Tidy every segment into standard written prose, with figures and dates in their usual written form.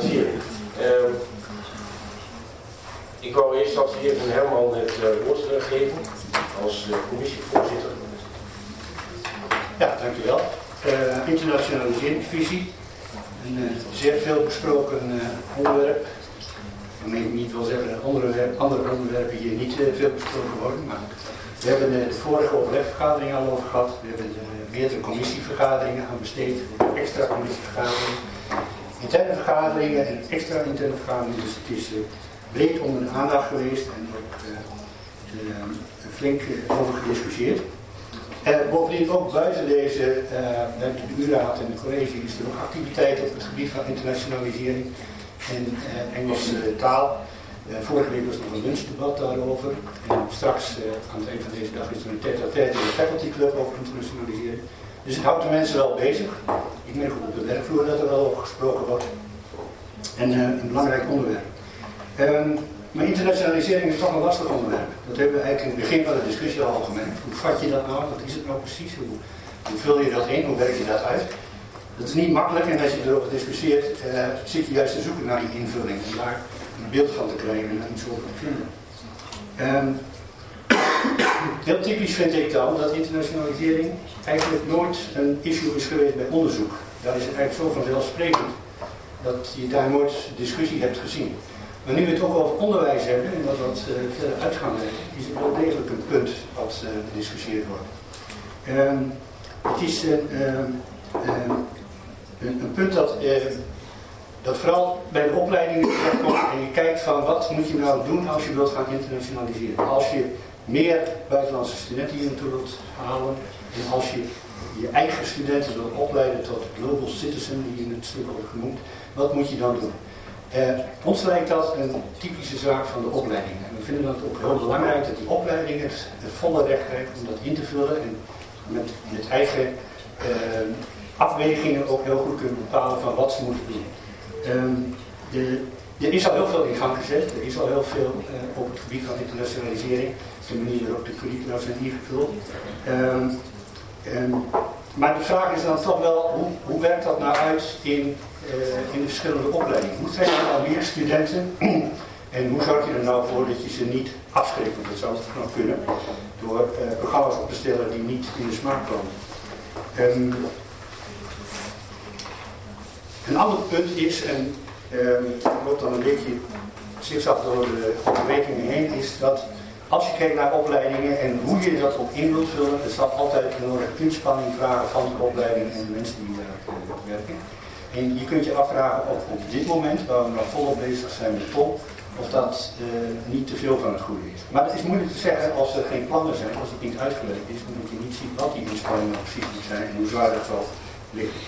financiering. Ik wou eerst als de heer Van Herman het woord geven als commissievoorzitter. Ja, dankjewel. Internationaliseringsvisie. Een zeer veel besproken onderwerp. Waarmee ik niet wil zeggen dat andere onderwerpen hier niet veel besproken worden. Maar we hebben de vorige overlegvergadering al over gehad. We hebben meerdere commissievergaderingen aan besteed. Extra commissievergaderingen. Interne vergaderingen en extra interne vergaderingen. Dus het is breed onder de aandacht geweest en ook flink over gediscussieerd. Bovendien ook buiten deze, de U-raad en de college is er ook activiteit op het gebied van internationalisering en Engelse taal. Vorige week was er nog een lunchdebat daarover. En straks aan het eind van deze dag is er een tête-à-tête in de faculty club over internationalisering. Dus het houdt de mensen wel bezig. Ik merk ook op de werkvloer dat er wel over gesproken wordt. En een belangrijk onderwerp. Maar internationalisering is toch een lastig onderwerp. Dat hebben we eigenlijk in het begin van de discussie al gemerkt. Hoe vat je dat nou? Wat is het nou precies? Hoe vul je dat in? Hoe werk je dat uit? Dat is niet makkelijk en als je erover discussieert, zit je juist te zoeken naar die invulling. En daar een beeld van te krijgen en daar iets over te vinden. Heel typisch vind ik dan dat internationalisering eigenlijk nooit een issue is geweest bij onderzoek. Daar is het eigenlijk zo vanzelfsprekend dat je daar nooit discussie hebt gezien. Maar nu we het ook over onderwijs hebben en dat wat verder uit gaan werken, is het wel degelijk een punt wat gediscussieerd wordt. Het is een punt dat vooral bij de opleidingen terechtkomt en je kijkt van wat moet je nou doen als je wilt gaan internationaliseren. Als je meer buitenlandse studenten hier naartoe wilt halen en als je je eigen studenten wilt opleiden tot global citizen, die in het stuk wordt genoemd, wat moet je dan doen? Ons lijkt dat een typische zaak van de opleiding. En we vinden het ook heel belangrijk dat die opleiding het volle recht heeft om dat in te vullen en met eigen afwegingen ook heel goed kunnen bepalen van wat ze moeten doen. Er is al heel veel in gang gezet, er is al heel veel op het gebied van internationalisering, de manier waarop de curricula zijn ingevuld. Maar de vraag is dan toch wel, hoe werkt dat nou uit in de verschillende opleidingen? Hoe krijg je nou meer studenten en hoe zorg je er nou voor dat je ze niet afschrikt? Want dat zou het nog kunnen door programma's op te stellen die niet in de smaak komen. Een ander punt is, en dat loopt dan een beetje zigzag door de overwegingen heen, is dat als je kijkt naar opleidingen en hoe je dat op in wilt vullen, er zal altijd een enorme inspanning vragen van die opleiding en de mensen die daar werken. En je kunt je afvragen op dit moment, waar we nog volop bezig zijn met POM, of dat niet te veel van het goede is. Maar dat is moeilijk te zeggen als er geen plannen zijn, als het niet uitgewerkt is, omdat je niet ziet wat die inspanningen nou precies moet zijn en hoe zwaar dat zal liggen.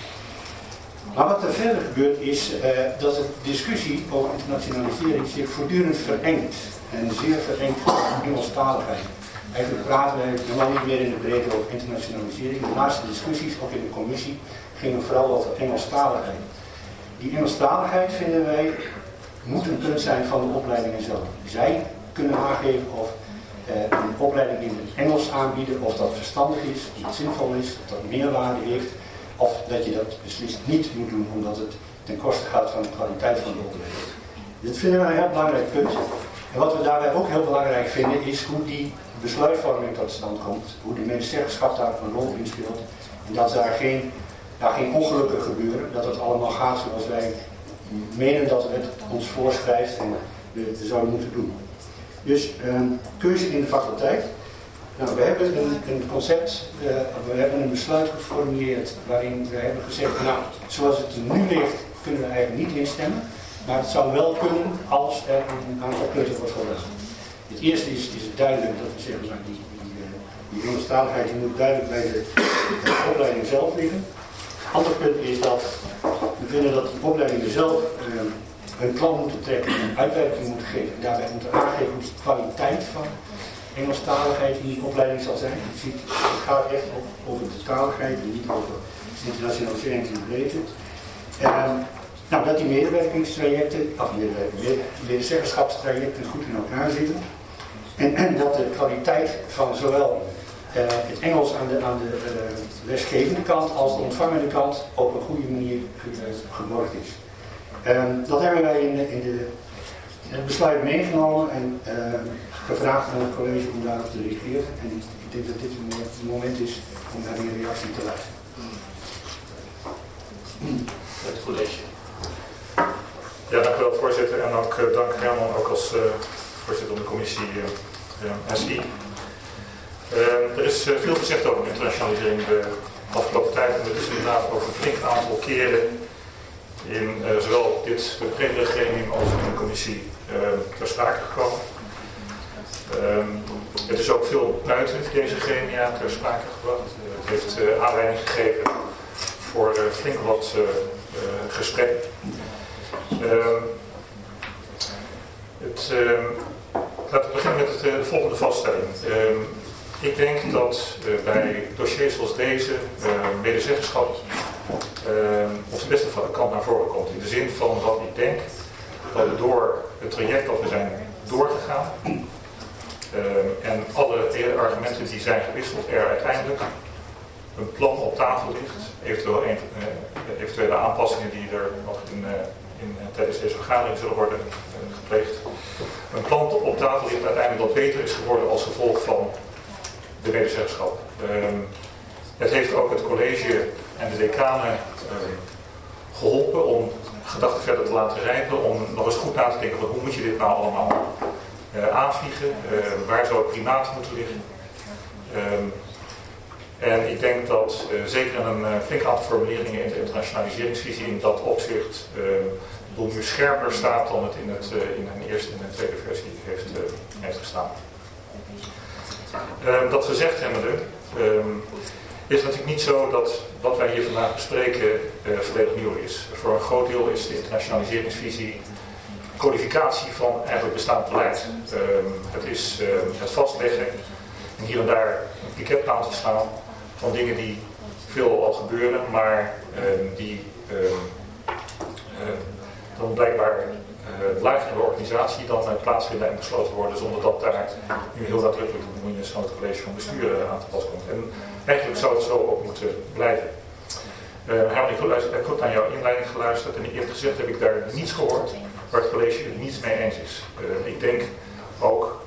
Maar wat er verder gebeurt is dat de discussie over internationalisering zich voortdurend verengt. En zeer verengt in Engelstaligheid. Eigenlijk praten wij helemaal niet meer in de breedte over internationalisering. De laatste discussies, ook in de commissie, gingen vooral over Engelstaligheid. Die Engelstaligheid, vinden wij, moet een punt zijn van de opleidingen zelf. Zij kunnen aangeven of een opleiding in het Engels aanbieden, of dat verstandig is, of het zinvol is, of dat meerwaarde heeft. Of dat je dat beslist niet moet doen omdat het ten koste gaat van de kwaliteit van de opleiding. Dit vinden wij een heel belangrijk punt. En wat we daarbij ook heel belangrijk vinden is hoe die besluitvorming tot stand komt. Hoe de medezeggenschap daar een rol in speelt. En dat daar geen ongelukken gebeuren. Dat het allemaal gaat zoals wij menen dat het ons voorschrijft en we zouden moeten doen. Dus keuze in de faculteit. Nou, we hebben een concept, we hebben een besluit geformuleerd waarin we hebben gezegd, nou, zoals het er nu ligt, kunnen we eigenlijk niet instemmen. Maar het zou wel kunnen als er een aantal punten wordt verlegd. Het eerste is het duidelijk dat we zeggen, nou, die Engelstaligheid moet duidelijk bij de opleiding zelf liggen. Het andere punt is dat we vinden dat die opleidingen zelf hun plan moeten trekken en een uitwerking moeten geven. En daarbij moeten aangeven hoe de kwaliteit van Engelstaligheid in die opleiding zal zijn. Je ziet, het gaat echt over de taligheid en niet over internationalisering in de breedte. Nou, dat die medewerkingstrajecten, of medezeggenschapstrajecten goed in elkaar zitten. En dat de kwaliteit van zowel het Engels aan de lesgevende kant als de ontvangende kant op een goede manier geborgd is. Dat hebben wij in het besluit meegenomen en gevraagd aan het college om daarop te reageren. En ik denk dat dit het moment is om naar die reactie te luisteren. Het college. Ja, dank u wel, voorzitter. En ook dank Herman, ook als voorzitter van de commissie SI. Er is veel gezegd over internationalisering de afgelopen tijd. En er is inderdaad ook een flink aantal keren in zowel dit gremium als in de commissie ter sprake gekomen. Het is ook veel buiten deze gremia ter sprake gebracht. Het heeft aanleiding gegeven voor flink wat gesprekken. Laten we beginnen met de volgende vaststelling. Ik denk dat bij dossiers zoals deze medezeggenschap op de beste kant naar voren komt. In de zin van dat ik denk dat we door het traject dat we zijn doorgegaan en alle argumenten die zijn gewisseld er uiteindelijk een plan op tafel ligt, eventuele aanpassingen die er nog tijdens deze vergadering zullen worden gepleegd. Een plan op tafel ligt uiteindelijk dat beter is geworden als gevolg van de medezeggenschap. Het heeft ook het college en de decanen geholpen om gedachten verder te laten rijpen, om nog eens goed na te denken van hoe moet je dit nou allemaal aanvliegen, waar zou het primaat moeten liggen. En ik denk dat zeker een flink aantal formuleringen in de internationaliseringsvisie in dat opzicht nu scherper staat dan het in een eerste en een tweede versie heeft gestaan. Dat gezegd hebbende, is het natuurlijk niet zo dat wat wij hier vandaag bespreken volledig nieuw is. Voor een groot deel is de internationaliseringsvisie codificatie van eigenlijk bestaand beleid. Het is het vastleggen en hier en daar een piketpaal te staan van dingen die veel al gebeuren, maar die dan blijkbaar lager in de organisatie dan plaatsvinden en besloten worden zonder dat daar nu heel nadrukkelijk de bemoeienis van het college van bestuur aan te pas komt. En eigenlijk zou het zo ook moeten blijven. Herman, ik heb goed naar jouw inleiding geluisterd en eerlijk gezegd heb ik daar niets gehoord waar het college het niets mee eens is. Ik denk ook,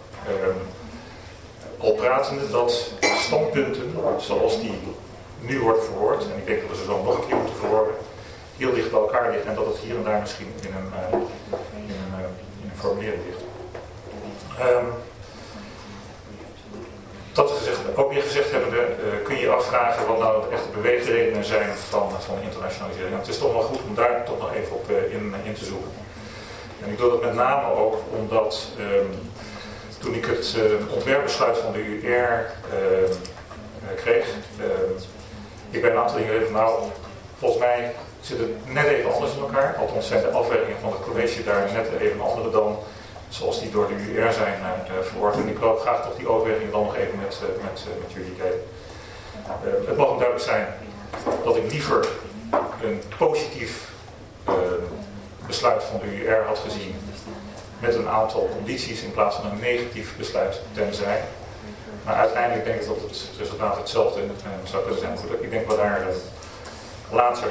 al pratende, dat standpunten zoals die nu worden verwoord, en ik denk dat we ze zo nog een keer moeten verwoorden, heel dicht bij elkaar liggen en dat het hier en daar misschien in een formulering ligt. Dat ook weer gezegd hebbende, kun je je afvragen wat nou de echte beweegredenen zijn van internationalisering. En het is toch wel goed om daar toch nog even op in te zoeken. En ik doe dat met name ook omdat toen ik het ontwerpbesluit van de UR kreeg, ik bij een aantal dingen even, nou, volgens mij zit het net even anders in elkaar. Althans zijn de afwegingen van het college daar net even andere dan zoals die door de UR zijn verwoord. En ik wil graag toch die overwegingen dan nog even met jullie delen. Het mag duidelijk zijn dat ik liever een positief besluit van de UR had gezien met een aantal condities in plaats van een negatief besluit tenzij. Maar uiteindelijk denk ik dat het resultaat hetzelfde zou kunnen zijn. Ik denk dat we daar later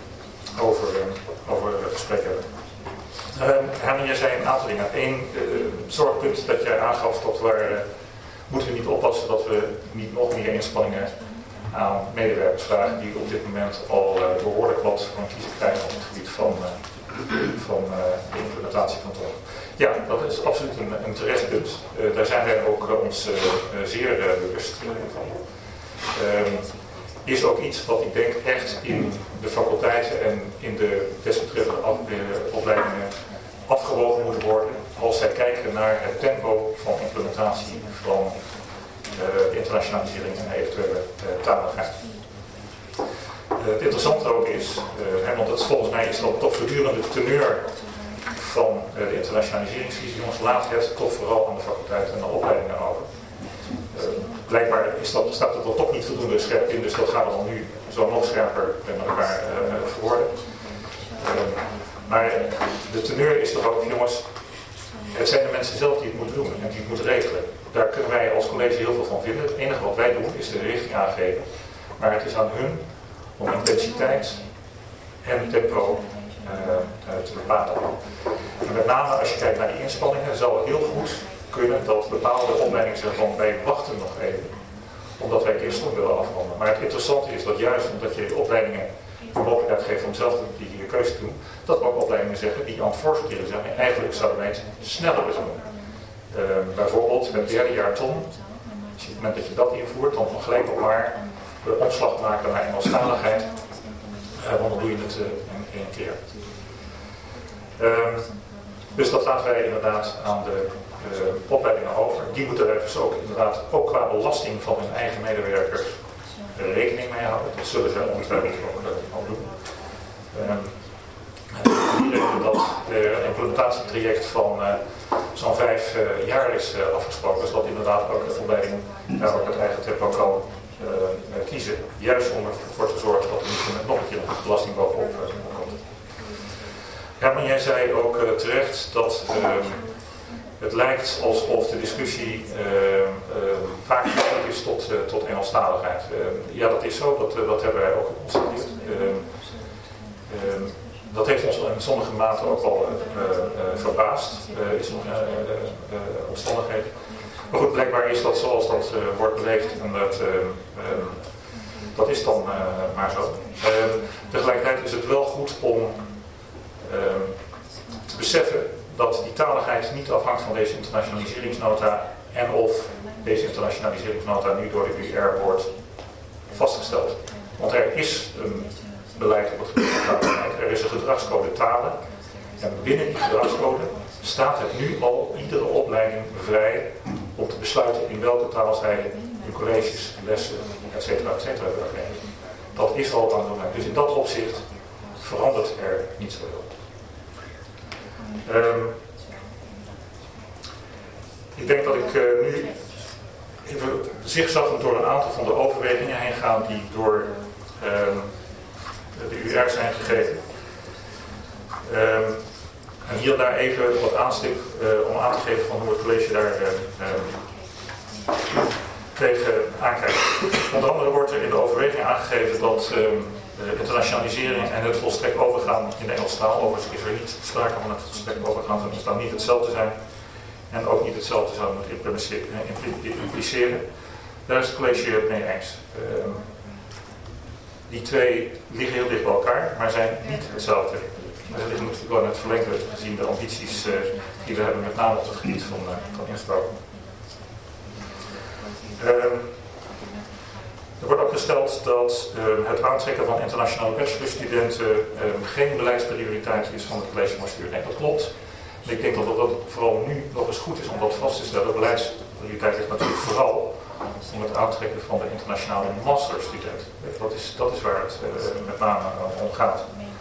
over gesprek hebben. Herman, jij zei een aantal dingen. Eén zorgpunt dat jij aangaf, dat moeten we niet oppassen dat we niet nog meer inspanningen aan medewerkers vragen die op dit moment al behoorlijk wat van kiezen krijgen op het gebied van de implementatiecontrole. Ja, dat is absoluut een terecht punt. Daar zijn wij ook ons zeer bewust van. Is ook iets wat ik denk echt in de faculteiten en in de desbetreffende opleidingen afgewogen moet worden als zij kijken naar het tempo van implementatie van de internationalisering en eventuele taligheid. Het interessante ook is, want het volgens mij is dat toch voortdurende teneur van de internationaliseringsvisie, jongens, laat het toch vooral aan de faculteiten en de opleidingen over. Blijkbaar staat het er toch niet voldoende scherp in, dus dat gaan we dan nu zo nog scherper met elkaar verwoorden. Maar de teneur is toch ook, jongens, het zijn de mensen zelf die het moeten doen en die het moeten regelen. Daar kunnen wij als college heel veel van vinden. Het enige wat wij doen is de richting aangeven. Maar het is aan hun om intensiteit en tempo te bepalen. En met name als je kijkt naar die inspanningen, zou het heel goed kunnen dat bepaalde opleidingen zeggen van wij wachten nog even, omdat wij het eerst nog willen afronden. Maar het interessante is dat juist omdat je de opleidingen de mogelijkheid geeft om zelf die keuze te doen, dat er ook opleidingen zeggen die aan het voorsorteren zijn. En eigenlijk zouden wij het sneller willen doen. Bijvoorbeeld het derde jaar ton. Op het moment dat je dat invoert, dan gelijk op maar de omslag maken naar Engelstaligheid. Want dan doe je het in één keer. Dus dat laten wij inderdaad aan de opleidingen over. Die moeten er dus ook inderdaad ook qua belasting van hun eigen medewerkers rekening mee houden. Dat zullen zij ongetwijfeld ook doen. Dat het implementatietraject van zo'n 5 jaar is afgesproken. Dus dat inderdaad ook de opleiding daar ook het eigen tempo kan kiezen. Juist om ervoor te zorgen dat er niet nog een keer belasting bovenop komt. Herman, jij zei ook terecht dat het lijkt alsof de discussie vaak geleid is tot Engelstaligheid. Ja, dat is zo. Dat hebben wij ook geconstateerd. Dat heeft ons in sommige mate ook wel verbaasd. In sommige omstandigheden. Maar goed, blijkbaar is dat zoals dat wordt beleefd. En dat is dan maar zo. Tegelijkertijd is het wel goed om te beseffen dat die taligheid niet afhangt van deze internationaliseringsnota en of deze internationaliseringsnota nu door de UR wordt vastgesteld. Want er is een beleid op het gebied van taligheid. Er is een gedragscode talen. En binnen die gedragscode staat het nu al iedere opleiding vrij om te besluiten in welke taal zij hun colleges, lessen, etc. willen geven. Dat is al aan het moment. Dus in dat opzicht verandert er niet zoveel. Ik denk dat ik nu even zigzaggend door een aantal van de overwegingen heen ga die door de UR zijn gegeven. En hier daar even wat aanstip om aan te geven van hoe het college daar tegen aankijkt. Onder andere wordt er in de overweging aangegeven dat internationalisering en het volstrekt overgaan in de Engelse taal, overigens is er niet sprake van het volstrekt overgaan van de Engelse taal, niet hetzelfde zijn en ook niet hetzelfde zou moeten impliceren. Daar is het college het mee eens. Die twee liggen heel dicht bij elkaar, maar zijn niet hetzelfde. Dat ligt natuurlijk wel in het verlengde gezien de ambities die we hebben, met name op het gebied van inspraak. Er wordt ook gesteld dat het aantrekken van internationale bachelorstudenten geen beleidsprioriteit is van het college van bestuur. Nee, dat klopt. En ik denk dat het vooral nu nog eens goed is om dat vast te stellen. De beleidsprioriteit ligt natuurlijk vooral om het aantrekken van de internationale masterstudent. Dat is waar het met name om gaat.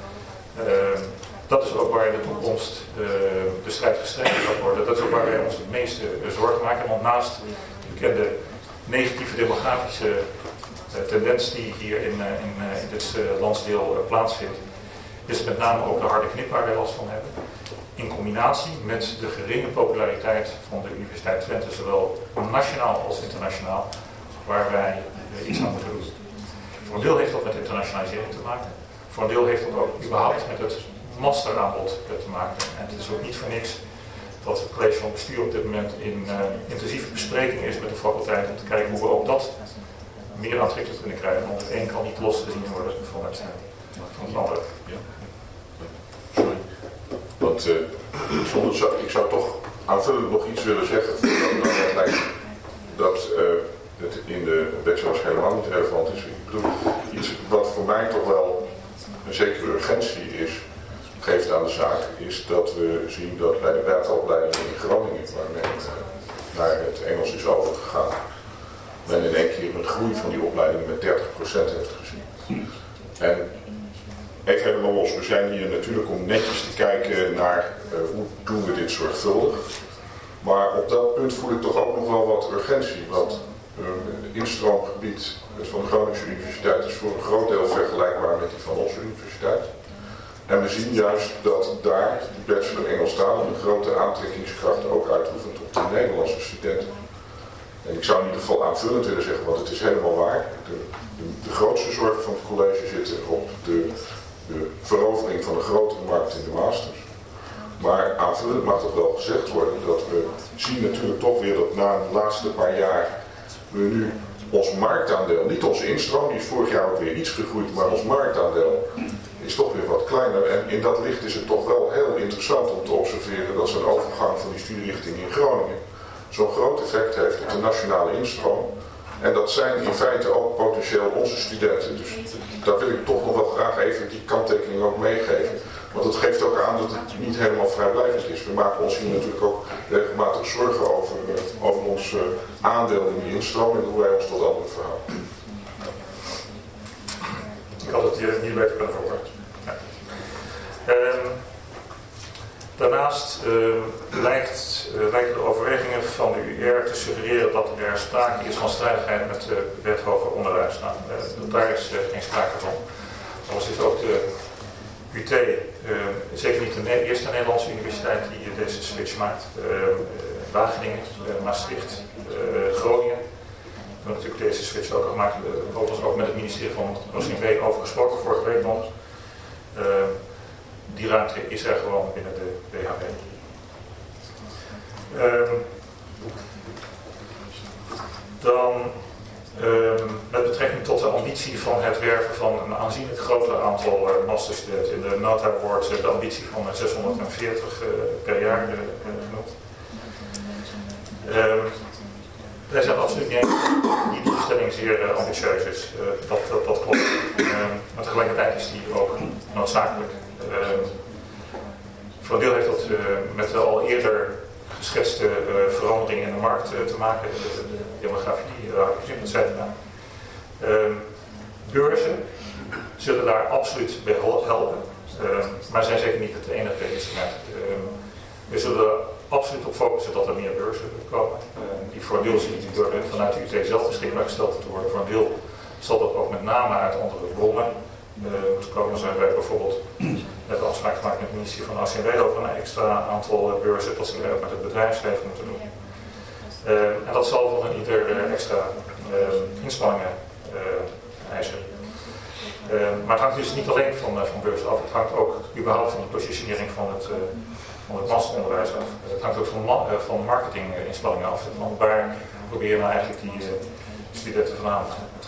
Dat is ook waar in de toekomst de strijd gestreden gaat worden. Dat is ook waar wij ons het meeste zorgen maken. Want naast de bekende negatieve demografische tendens die hier in dit landsdeel plaatsvindt, is het met name ook de harde knip waar wij last van hebben. In combinatie met de geringe populariteit van de Universiteit Twente, zowel nationaal als internationaal, waar wij iets aan moeten doen. Voor een deel heeft dat met internationalisering te maken. Voor een deel heeft dat ook überhaupt met het masteraanbod te maken. En het is ook niet voor niks dat het college van bestuur op dit moment in intensieve bespreking is met de faculteit om te kijken hoe we ook dat meer aantrekkelijk kunnen krijgen. Want het een kan niet losgezien worden van het ander. Ja. Sorry. Want ik zou toch aanvullend nog iets willen zeggen voordat het lijkt dat het in de bachelors helemaal niet relevant is. Ik bedoel, iets wat voor mij toch wel een zekere urgentie geeft aan de zaak, is dat we zien dat bij de dataopleiding in Groningen, waar men naar het Engels is overgegaan, men in één keer een groei van die opleiding met 30% heeft gezien. En even helemaal los, we zijn hier natuurlijk om netjes te kijken naar hoe doen we dit zorgvuldig. Maar op dat punt voel ik toch ook nog wel wat urgentie. Want het instroomgebied van de Groningse Universiteit is voor een groot deel vergelijkbaar met die van onze universiteit. En we zien juist dat daar de bachelor Engelstaal een grote aantrekkingskracht ook uitoefent op de Nederlandse studenten. En ik zou in ieder geval aanvullend willen zeggen, want het is helemaal waar. De grootste zorgen van het college zitten op de de verovering van de grotere markt in de masters. Maar aanvullend mag dat wel gezegd worden dat we zien natuurlijk toch weer dat na de laatste paar jaar we nu ons marktaandeel, niet onze instroom, die is vorig jaar ook weer iets gegroeid, maar ons marktaandeel is toch weer wat kleiner. En in dat licht is het toch wel heel interessant om te observeren dat zo'n overgang van die studierichting in Groningen zo'n groot effect heeft op de nationale instroom. En dat zijn in feite ook potentieel onze studenten. Dus daar wil ik toch nog wel graag even die kanttekening ook meegeven. Want het geeft ook aan dat het niet helemaal vrijblijvend is. We maken ons hier natuurlijk ook regelmatig zorgen over ons aandeel in die instroom en hoe wij ons tot anderen verhouden. Ik had het hier niet beter kunnen verwoorden. Ja. Daarnaast lijken de overwegingen van de UR te suggereren dat er sprake is van strijdigheid met de wet hoger onderwijs. Nou, daar is geen sprake van. Dan is ook de UT, zeker niet de eerste Nederlandse universiteit die deze switch maakt. Wageningen, Maastricht, Groningen. We hebben natuurlijk deze switch ook gemaakt, overigens ook met het ministerie van OCMW over gesproken, vorige week nog. Die ruimte is er gewoon binnen de WHB. Met betrekking tot de ambitie van het werven van een aanzienlijk groter aantal masterstudenten. In de nota wordt de ambitie van 640 per jaar genoemd. Wij zijn absoluut niet eens die stelling zeer ambitieus is. Dat klopt. Maar tegelijkertijd is die ook noodzakelijk. Voor een deel heeft dat met de al eerder geschetste verandering in de markt te maken. De demografie, et cetera. Beurzen zullen daar absoluut bij helpen. Maar zijn zeker niet het enige instrument. We zullen absoluut op focussen dat er meer beurzen komen. Die voor een deel zien die vanuit de UT zelf beschikbaar gesteld te worden. Voor een deel zal dat ook met name uit andere bronnen moeten komen. Zijn wij bijvoorbeeld net afspraak gemaakt met het ministerie van ACW over een extra aantal beurzen dat ze ook met het bedrijfsleven moeten doen. En dat zal van ieder extra inspanningen eisen. Maar het hangt dus niet alleen van beurzen af, het hangt ook überhaupt van de positionering van het masteronderwijs af. Het hangt ook van marketinginspanningen af. Want waar probeer je nou eigenlijk die studenten vandaan te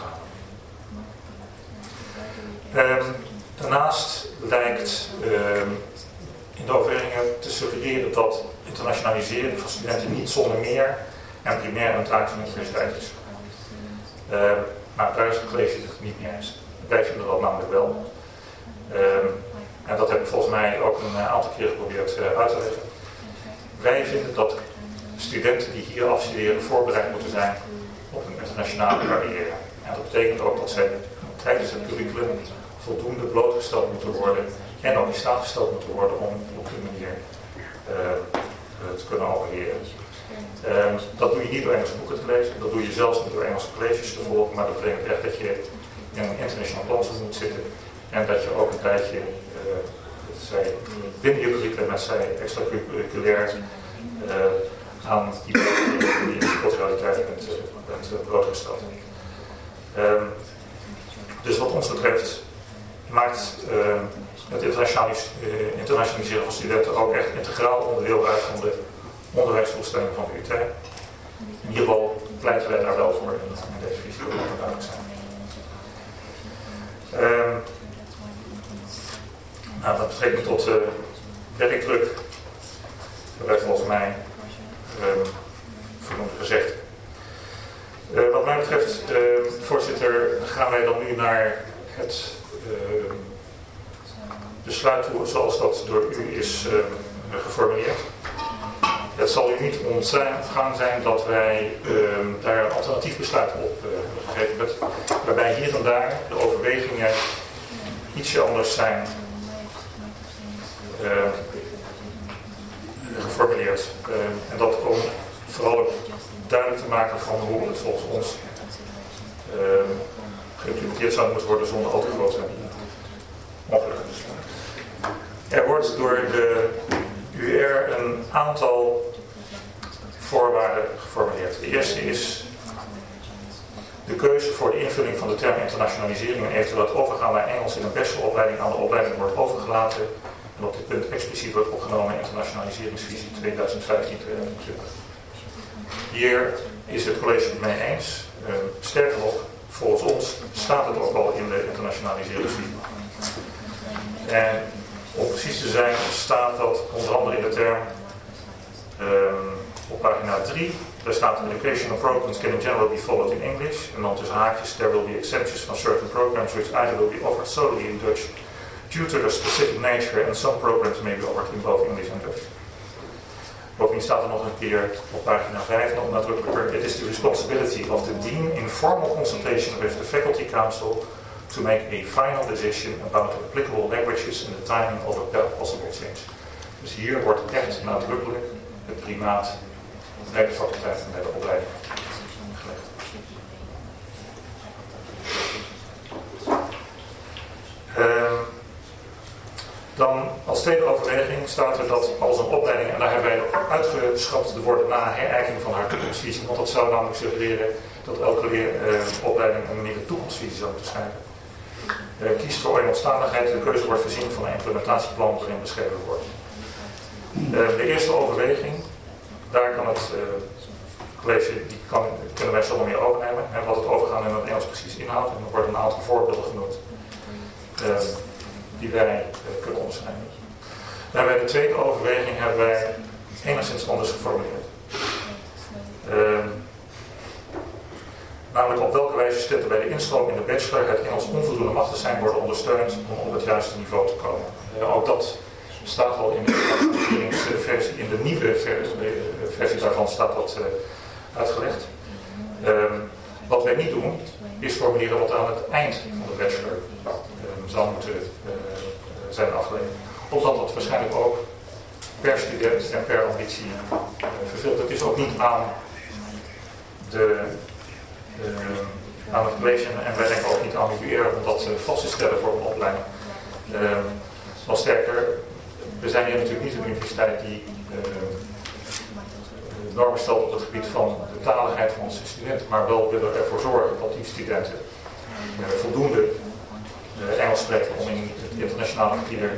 halen. Daarnaast lijkt in de overwegingen te suggereren dat internationaliseren van studenten niet zonder meer en primair een taak van de universiteit is. Maar daar is het college het niet mee eens. Wij vinden dat namelijk wel. En dat heb ik volgens mij ook een aantal keer geprobeerd uit te leggen. Wij vinden dat studenten die hier afstuderen voorbereid moeten zijn op een internationale carrière. En dat betekent ook dat zij tijdens het curriculum voldoende blootgesteld moeten worden en ook in staat gesteld moeten worden om op die manier te kunnen opereren. Dat doe je niet door Engelse boeken te lezen, dat doe je zelfs niet door Engelse colleges te volgen, maar dat betekent echt dat je in een international planning moet zitten en dat je ook een tijdje binnen je curriculum met zij extracurriculair aan die culturaliteit bent blootgesteld. Dus wat ons betreft maakt het internationaliseren van studenten ook echt integraal onderdeel uit van de onderwijsdoelstelling van de UT. In ieder geval pleiten wij daar wel voor in deze visie, dat moet duidelijk zijn. Dat betrekt tot werkdruk. Dat hebben wij volgens mij voldoende gezegd. Wat mij betreft, voorzitter, gaan wij dan nu naar het besluit toe zoals dat door u is geformuleerd. Het zal u niet ontgaan zijn dat wij daar een alternatief besluit op gegeven hebben, waarbij hier en daar de overwegingen ietsje anders zijn geformuleerd. En dat om vooral duidelijk te maken van hoe het volgens ons geïmplementeerd zou moeten worden zonder al te grote ongelukken. Er wordt door de UR een aantal voorwaarden geformuleerd. De eerste is de keuze voor de invulling van de term internationalisering en eventueel het overgaan naar Engels in een bacheloropleiding aan de opleiding wordt overgelaten en op dit punt expliciet wordt opgenomen in internationaliseringsvisie 2015-2020. Hier is het college het mee eens. Sterker nog, volgens ons staat het ook al in de internationaliseringsvisie. En om precies te zijn staat dat onder andere in de term op pagina 3, daar staat educational programs can in general be followed in English. En dan tussen haakjes, there will be exemptions from certain programs which either will be offered solely in Dutch due to their specific nature and some programs may be offered in both English and Dutch. Bovendien staat er nog een keer op pagina 5 nog nadrukkelijker. It is the responsibility of the dean in formal consultation with the faculty council to make a final decision about the applicable languages and the timing of a possible change. Dus hier wordt echt nadrukkelijk het primaat bij de faculteit en bij de opleiding gelegd. Dan als tweede overweging staat er dat als een opleiding, en daar hebben wij uitgeschrapt te worden na herijking van haar toekomstvisie, want dat zou namelijk suggereren dat elke opleiding een nieuwe toekomstvisie zou moeten schrijven. Kiest voor eenmansstadigheid, de keuze wordt voorzien van een implementatieplan waarin beschreven wordt. De eerste overweging, daar kan het college, kunnen wij zonder meer overnemen. En wat het overgaan in het Engels precies inhoudt. En er worden een aantal voorbeelden genoemd die wij kunnen onderschrijven. Dan bij de tweede overweging hebben wij enigszins anders geformuleerd. Namelijk op welke wijze studenten bij de instroom in de bachelor het Engels onvoldoende machtig zijn worden ondersteund om op het juiste niveau te komen. Ook dat staat al in de versie, in de nieuwe versie daarvan staat dat uitgelegd. Wat wij niet doen, is formuleren wat aan het eind van de bachelor zou moeten zijn afgeleverd. Omdat dat waarschijnlijk ook per student en per ambitie vervult. Het is ook niet aan het college en wij denken ook niet aan de UR om dat vast te stellen voor een opleiding. Wel sterker, we zijn hier natuurlijk niet een universiteit die normen stelt op het gebied van de taligheid van onze studenten, maar wel willen we ervoor zorgen dat die studenten voldoende Engels spreken om in het internationale verkeer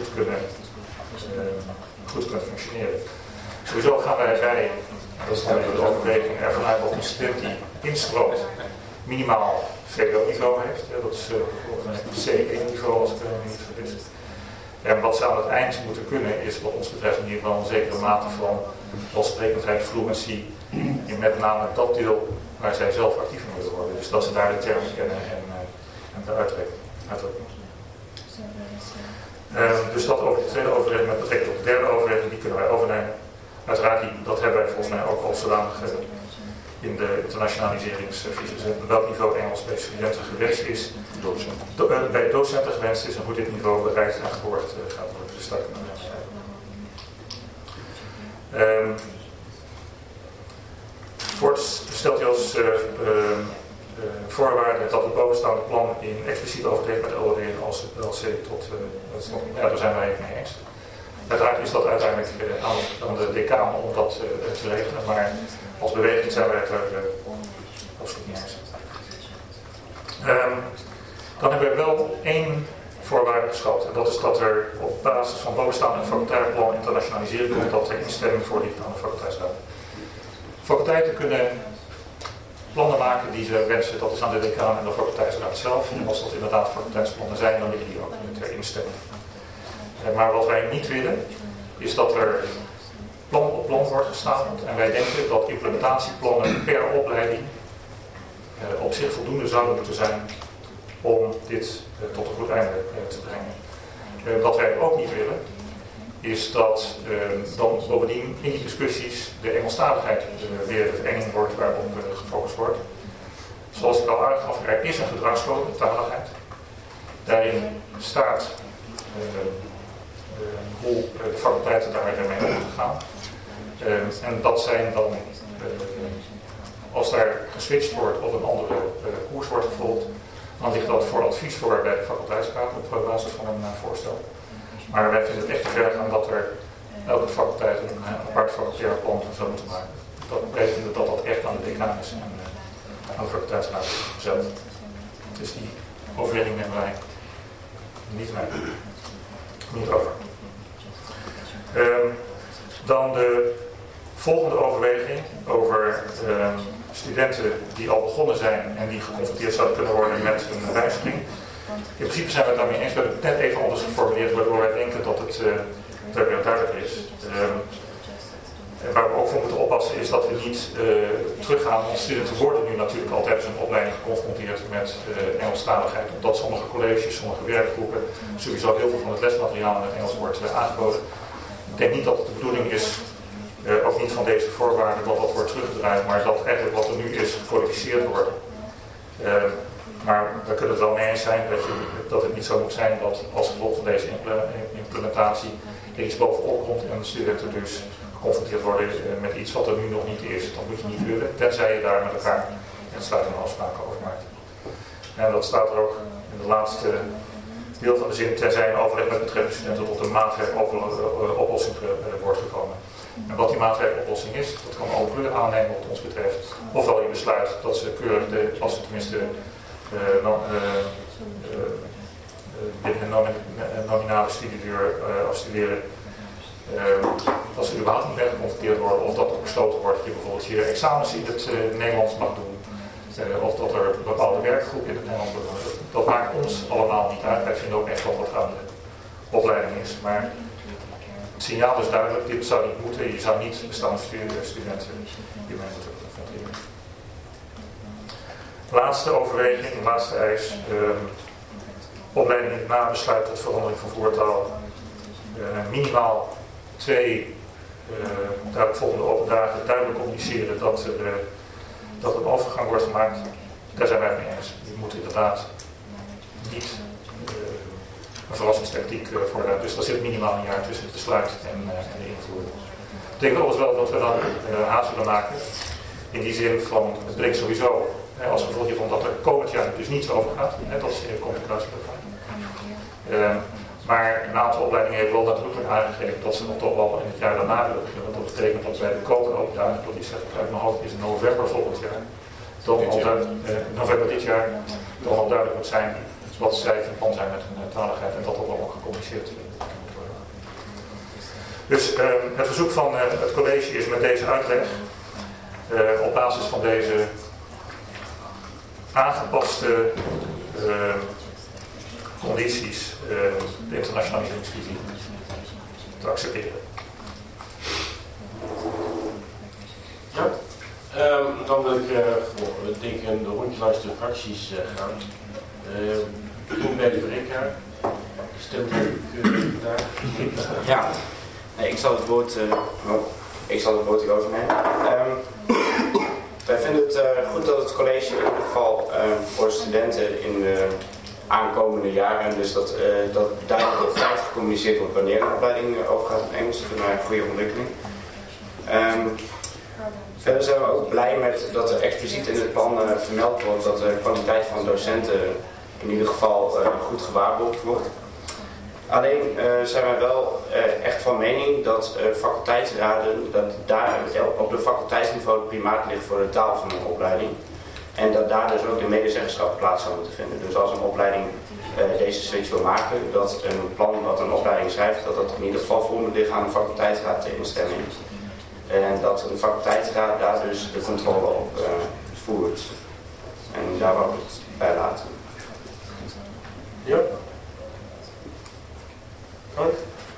goed te kunnen functioneren. Sowieso gaan wij bij, dat is de overweging, ervan uit dat een student die instroomt minimaal VWO-niveau heeft. Dat is een C1-niveau als ik het niet vergis. En wat ze aan het eind moeten kunnen is wat ons betreft in ieder geval een zekere mate van welsprekendheid, fluency in met name dat deel waar zij zelf actief in willen worden. Dus dat ze daar de termen kennen en de uitdrukking. Dus dat over de tweede overweging met betrekking tot de derde overweging, die kunnen wij overnemen. Uiteraard, dat hebben wij volgens mij ook al zodanig in de internationaliseringsvisie. Welk niveau Engels bij studenten gewenst is, bij docenten gewenst is en hoe dit niveau bereikt en gehoord gaat worden. Dus dat kunnen we voorts stelt hij als voorwaarde dat het bovenstaande plan in expliciet overleg met de LOD en LC tot... daar zijn wij het mee eens. Uiteraard is dat uiteindelijk aan de decaan om dat te regelen, maar als beweging zijn wij het er absoluut niet eens. Dan hebben we wel één voorwaarde geschat. En dat is dat er op basis van bovenstaande facultair plan internationaliseren komt dat er instemming voor ligt aan de faculteitsraad. Faculteiten kunnen plannen maken die ze wensen, dat is aan de decaan en de faculteitsraad zelf. En als dat inderdaad faculteitsplannen zijn, dan liggen die ook ter instemming. Maar wat wij niet willen, is dat er plan op plan wordt gestapeld. En wij denken dat implementatieplannen per opleiding op zich voldoende zouden moeten zijn om dit tot een goed einde te brengen. Wat wij ook niet willen, is dat dan bovendien in die discussies de Engelstaligheid weer de verenging wordt waarop gefocust wordt. Zoals ik al aangaf, er is een gedragscode, de taligheid. Daarin staat hoe de faculteiten daarmee om moeten gaan. En dat zijn dan, als daar geswitcht wordt of een andere koers wordt gevolgd, dan ligt dat voor advies voor bij de faculteitsraad op basis van een voorstel. Maar wij vinden het echt te ver gaan dat er elke faculteit een apart facultair plan zou moeten maken. Wij vinden dat dat echt aan de decaan is aan de faculteitsraad zelf. Dus die overweging nemen wij niet over. Dan de volgende overweging over studenten die al begonnen zijn en die geconfronteerd zouden kunnen worden met een wijziging. In principe zijn we het daarmee eens. We hebben het net even anders geformuleerd, waardoor wij denken dat het weer duidelijk is. Waar we ook voor moeten oppassen is dat we niet teruggaan. Want studenten worden nu natuurlijk al tijdens hun opleiding geconfronteerd met Engelstaligheid. Omdat sommige colleges, sommige werkgroepen, sowieso heel veel van het lesmateriaal in het Engels wordt aangeboden. Ik denk niet dat het de bedoeling is, ook niet van deze voorwaarden, dat wordt teruggedraaid, maar dat eigenlijk wat er nu is gekwalificeerd wordt. Maar we kunnen het wel mee eens zijn dat het niet zo moet zijn dat als gevolg van deze implementatie er iets bovenop komt en de studenten dus geconfronteerd worden met iets wat er nu nog niet is. Dat moet je niet willen, tenzij je daar met elkaar een sluitende afspraken over maakt. En dat staat er ook in de laatste deel van de zin, tenzij een overleg met betreffende studenten tot een maatwerkoplossing wordt gekomen. En wat die maatwerkoplossing is, dat kan alle kleur aannemen wat ons betreft. Ofwel je besluit dat ze keurig, als ze tenminste binnen een nominale studieduur afstuderen, dat ze überhaupt niet meer geconfronteerd worden, of dat er besloten wordt dat je bijvoorbeeld je examens in het Nederlands mag doen, of dat er een bepaalde werkgroep in het Nederlands mag doen. Dat maakt ons allemaal niet uit. Wij vinden ook echt wel wat aan de opleiding is. Maar het signaal is duidelijk, dit zou niet moeten. Je zou niet bestaande studenten hiermee moeten confronteren. Laatste overweging, laatste eis. Opleiding in het nabesluit tot verandering van voertaal. Minimaal 2 volgende open dagen duidelijk communiceren dat een overgang wordt gemaakt. Daar zijn wij het mee eens. Je moet inderdaad niet een verrassingstactiek voor hebben. Dus daar zit minimaal een jaar tussen het besluit en de invoering. Dat betekent overigens wel dat we dan haast willen maken. In die zin van, het brengt sowieso, als gevolg hiervan dat er komend jaar dus niets over gaat. Dat is de communicatie ervan. Maar een aantal opleidingen heeft wel nadrukkelijk aangegeven dat ze nog toch wel in het jaar daarna willen beginnen. Dat betekent dat bij de komende open dagen, dat die zegt uit mijn hoofd is in november volgend jaar. November dit jaar, dan al duidelijk moet zijn wat zij van plan zijn met hun taligheid en dat ook allemaal gecommuniceerd moet worden. Dus het verzoek van het college is met deze uitleg, op basis van deze aangepaste condities, de internationaliseringsvisie te accepteren. Ja. Dan wil ik denk een rondje langs de fracties gaan. Toen bij de Verrekka. Stemt u daar? Ja, nee, ik zal het woord hier overnemen. Wij vinden het goed dat het college in ieder geval voor studenten in de aankomende jaren, dus dat duidelijk op tijd gecommuniceerd wordt wanneer een opleiding overgaat op Engels. Dat vinden wij een goede ontwikkeling. Verder zijn we ook blij met dat er expliciet in het plan vermeld wordt dat de kwaliteit van docenten in ieder geval goed gewaarborgd wordt. Alleen zijn wij wel echt van mening dat faculteitsraden, dat daar op de faculteitsniveau het primaat ligt voor de taal van een opleiding. En dat daar dus ook de medezeggenschap plaats zou moeten vinden. Dus als een opleiding deze switch wil maken, dat een plan wat een opleiding schrijft, dat dat in ieder geval voor moet liggen aan de faculteitsraad ter instemming. En dat de faculteitsraad daar dus de controle op voert. En daar wou ik het bij laten. Ja. Goed.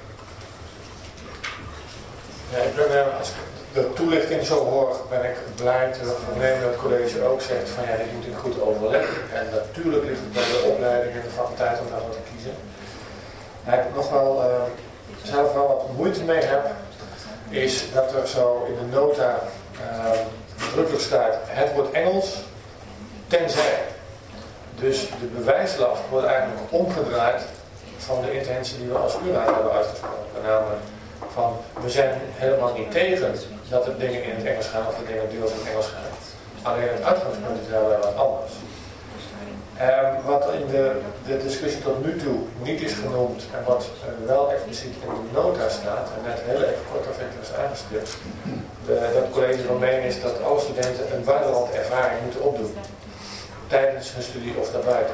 Ja, ik ben, als ik de toelichting zo hoor, ben ik blij te vernemen dat het college ook zegt van ja, dit moet in goed overleg. En natuurlijk ligt het bij de opleiding en de faculteit om daarvoor te kiezen. Waar ik nog wel zelf wel wat moeite mee heb, is dat er zo in de nota nadrukkelijk staat, het wordt Engels, tenzij. Dus de bewijslast wordt eigenlijk omgedraaid van de intentie die we als URA hebben uitgesproken. Namelijk van, we zijn helemaal niet tegen dat de dingen in het Engels gaan of de dingen deels in het Engels gaan. Alleen het uitgangspunt is wel wat anders. Wat in de discussie tot nu toe niet is genoemd en wat wel expliciet in de nota staat en net heel even kort afhankelijk is aangestipt, dat het college van mening is dat alle studenten een buitenlandervaring moeten opdoen tijdens hun studie of daarbuiten.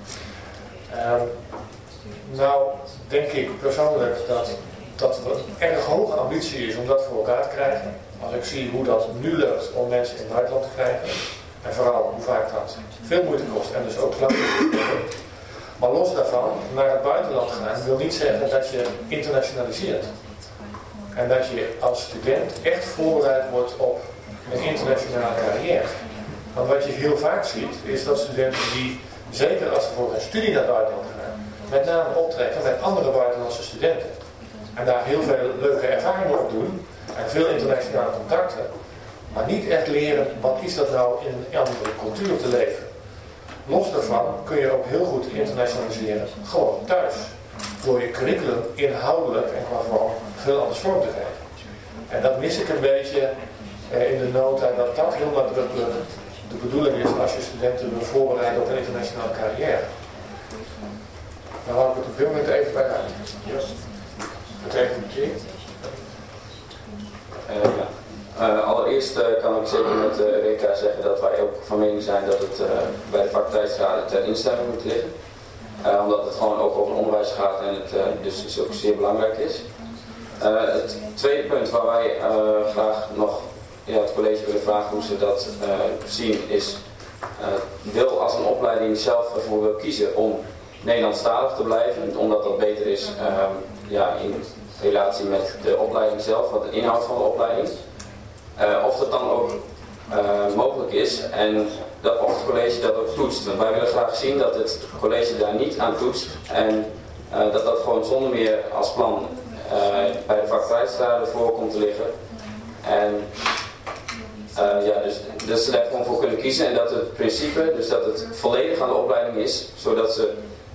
Nou denk ik persoonlijk dat het een erg hoge ambitie is om dat voor elkaar te krijgen. Als ik zie hoe dat nu lukt om mensen in het buitenland te krijgen. En vooral hoe vaak dat veel moeite kost en dus ook lang. Maar los daarvan, naar het buitenland gaan wil niet zeggen dat je internationaliseert. En dat je als student echt voorbereid wordt op een internationale carrière. Want wat je heel vaak ziet, is dat studenten die, zeker als ze voor hun studie naar het buitenland gaan, met name optrekken met andere buitenlandse studenten. En daar heel veel leuke ervaringen op doen en veel internationale contacten. Maar niet echt leren, wat is dat nou in een andere cultuur te leven. Los daarvan kun je ook heel goed internationaliseren, gewoon thuis. Door je curriculum inhoudelijk en qua vorm veel anders vorm te geven. En dat mis ik een beetje in de nota, dat heel nadrukkelijk de bedoeling is als je studenten wil voorbereiden op een internationale carrière. Dan hou ik het op dit moment even bij uit. Allereerst kan ik zeker met Reka zeggen dat wij ook van mening zijn dat het bij de faculteitsraden ter instemming moet liggen. Omdat het gewoon ook over onderwijs gaat en het dus ook zeer belangrijk is. Het tweede punt waar wij graag nog het college willen vragen hoe ze dat zien is, wil als een opleiding zelf ervoor wil kiezen om Nederlandstalig te blijven, omdat dat beter is in relatie met de opleiding zelf, wat de inhoud van de opleiding. Of dat dan ook mogelijk is en of het college dat ook toetst. Want wij willen graag zien dat het college daar niet aan toetst en dat gewoon zonder meer als plan bij de faculteitsraden voor komt te liggen. En dus ze daar gewoon voor kunnen kiezen en dat het principe, dus dat het volledig aan de opleiding is, zodat ze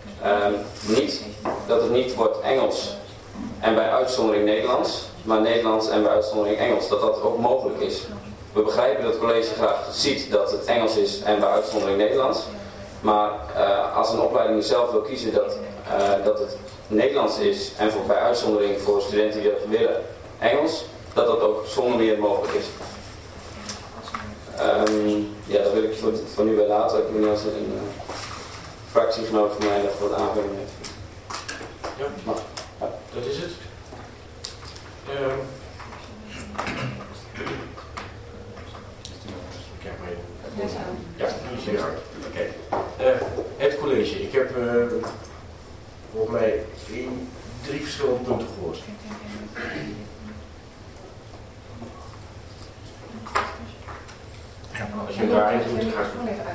dat het niet wordt Engels en bij uitzondering Nederlands, maar Nederlands en bij uitzondering Engels, dat dat ook mogelijk is. We begrijpen dat het college graag ziet dat het Engels is en bij uitzondering Nederlands, maar als een opleiding zelf wil kiezen dat het Nederlands is en bij uitzondering voor studenten die dat willen Engels, dat dat ook zonder meer mogelijk is. Dat wil ik voor nu bij laten. Ik weet niet als er een fractiegenoot van mij nog wat aanvulling heeft. Ja, dat is het. Kijk maar even. Ja, nu is het hard. Kijk. Het college. Ik heb volgens mij 3 verschillende punten gehoord. Als je daar even moet gaan.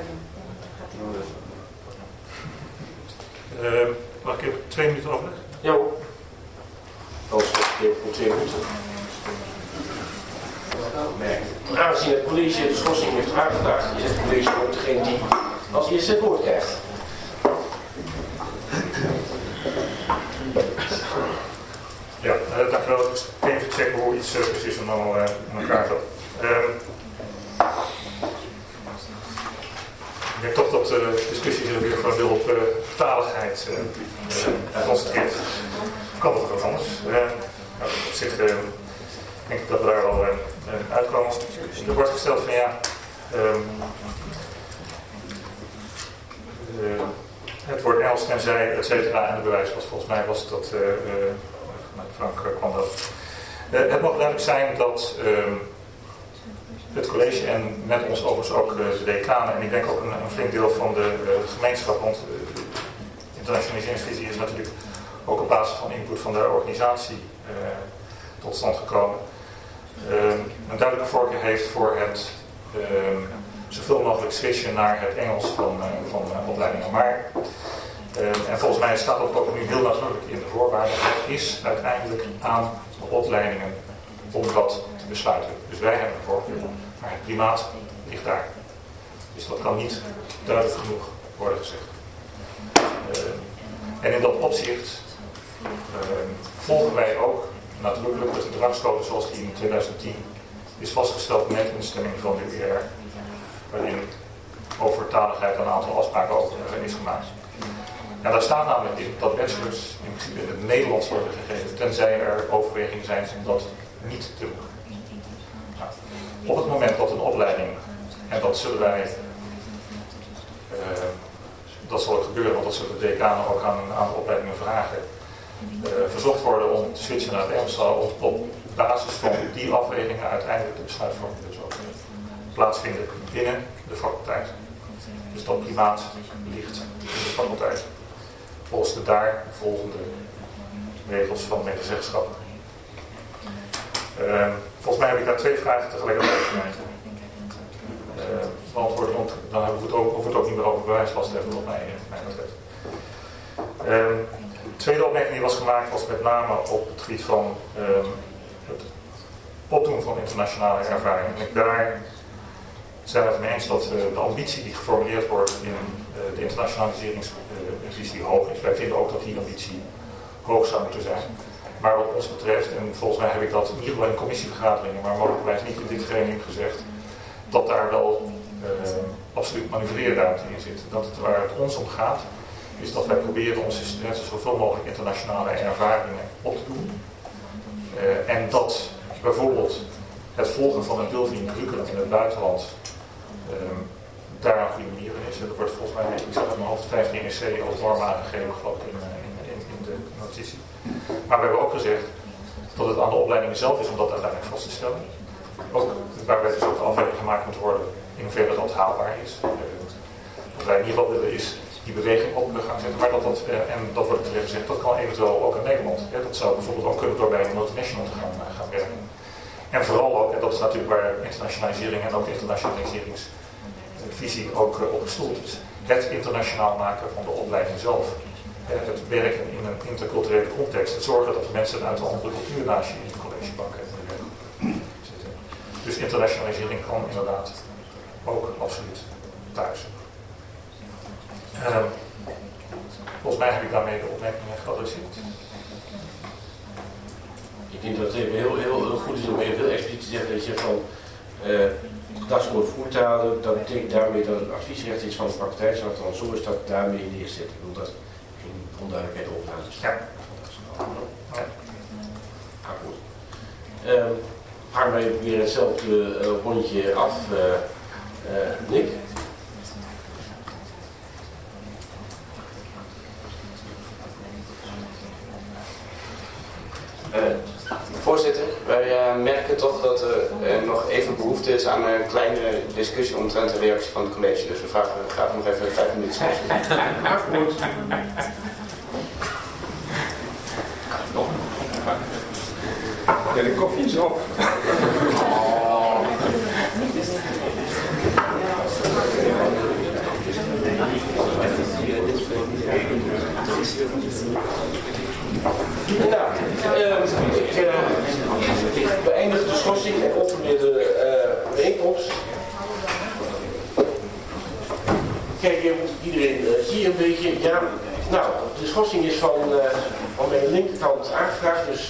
Mag ik even 2 minuten overleggen? Ja hoor. Als voor 2 minuten. Aangezien het college de schorsing heeft aangedacht, is het college ook degene die als eerste het woord krijgt. Ja, dank u wel. Even checken hoe iets precies allemaal in elkaar zat. Ik denk toch dat de discussie zich weer voor een deel op taligheid concentreert. Kan dat ook anders? Op zich denk ik dat we daar al uitkomen. Er wordt gesteld van het woord Engels tenzij, et cetera, en de bewijs was volgens mij was dat, met Frank kwam dat. Het mag duidelijk zijn dat het college en met ons overigens ook de decanen en ik denk ook een flink deel van de gemeenschap, want de internationaliseringsvisie is natuurlijk ook op basis van input van de organisatie tot stand gekomen. Een duidelijke voorkeur heeft voor het zoveel mogelijk switchen naar het Engels van opleidingen. Maar, en volgens mij staat dat ook nu heel nadrukkelijk in de voorwaarden, het is uiteindelijk aan de opleidingen om dat te besluiten. Dus wij hebben een voorkeur, maar het primaat ligt daar. Dus dat kan niet duidelijk genoeg worden gezegd. En in dat opzicht volgen wij ook nadrukkelijk de gedragscode zoals die in 2010 is vastgesteld met instemming van de UR, waarin over vertaligheid een aantal afspraken over is gemaakt. En daar staat namelijk in dat bachelors in principe in het Nederlands worden gegeven, tenzij er overwegingen zijn om dat niet te doen. Nou, op het moment dat een opleiding, en dat zullen wij, dat zal ook gebeuren, want dat zullen de decanen ook aan een aantal opleidingen vragen, verzocht worden om te switchen naar het Engels, op basis van die afwegingen uiteindelijk de besluitvorming dus ook plaatsvinden binnen de faculteit. Dus dat primaat ligt in de faculteit. Volgens de daar volgende regels van medezeggenschap. Volgens mij heb ik daar 2 vragen tegelijkertijd gemaakt. Beantwoorden, want dan hoeven we het ook niet meer over bewijslast te hebben, wat mij betreft. De tweede opmerking die was gemaakt was met name op het gebied van het opdoen van internationale ervaring. En daar zijn we het mee eens dat de ambitie die geformuleerd wordt in de internationaliseringsvisie hoog is. Wij vinden ook dat die ambitie hoog zou moeten zijn. Maar wat ons betreft, en volgens mij heb ik dat in ieder geval in commissievergaderingen, maar mogelijkwijs niet in dit training gezegd, dat daar wel absoluut manoeuvreerruimte in zit. Dat het waar het ons om gaat, is dat wij proberen onze studenten zoveel mogelijk internationale ervaringen op te doen. En dat bijvoorbeeld het volgen van een deel van je curriculum in het buitenland daar een goede manier in is. Er wordt volgens mij, ik zag uit mijn hoofd 15 EC als norm aangegeven, geloof ik, in de notitie. Maar we hebben ook gezegd dat het aan de opleidingen zelf is om dat uiteindelijk vast te stellen. Ook waarbij dus ook de afweging gemaakt moet worden in hoeverre dat haalbaar is. Wat wij in ieder geval willen is die beweging op gaan zetten. Maar en dat wordt terecht gezegd, dat kan eventueel ook in Nederland. Dat zou bijvoorbeeld ook kunnen door bij een multinational te gaan werken. En vooral ook, en dat is natuurlijk waar internationalisering en ook internationaliseringsvisie ook op gestoeld is, het internationaal maken van de opleiding zelf. Het werken in een interculturele context. Het zorgen dat mensen uit een andere cultuur naast je in de collegebank zitten. Dus internationalisering kan inderdaad ook absoluut thuis. Volgens mij heb ik daarmee de opmerkingen geadresseerd. Ik denk dat het even heel goed is om even heel expliciet te zeggen dat je van klasgenoot voertalen, dat betekent daarmee dat het adviesrecht is van de faculteitsraad, dan zo is dat daarmee neerzet. Ik bedoel dat geen onduidelijkheid overgaan. Ja. Goed. Gaan wij weer hetzelfde rondje af, Nick? Voorzitter, wij merken toch dat er nog even behoefte is aan een kleine discussie omtrent de reactie van het college. Dus we vragen graag nog even 5 minuten. Goed. Ja, de koffie is op. Ik beëindig de schorsing en open weer de bijeenkomst. Kijk, iedereen zie je een beetje. Ja, nou, de schorsing is van mijn linkerkant aangevraagd, dus...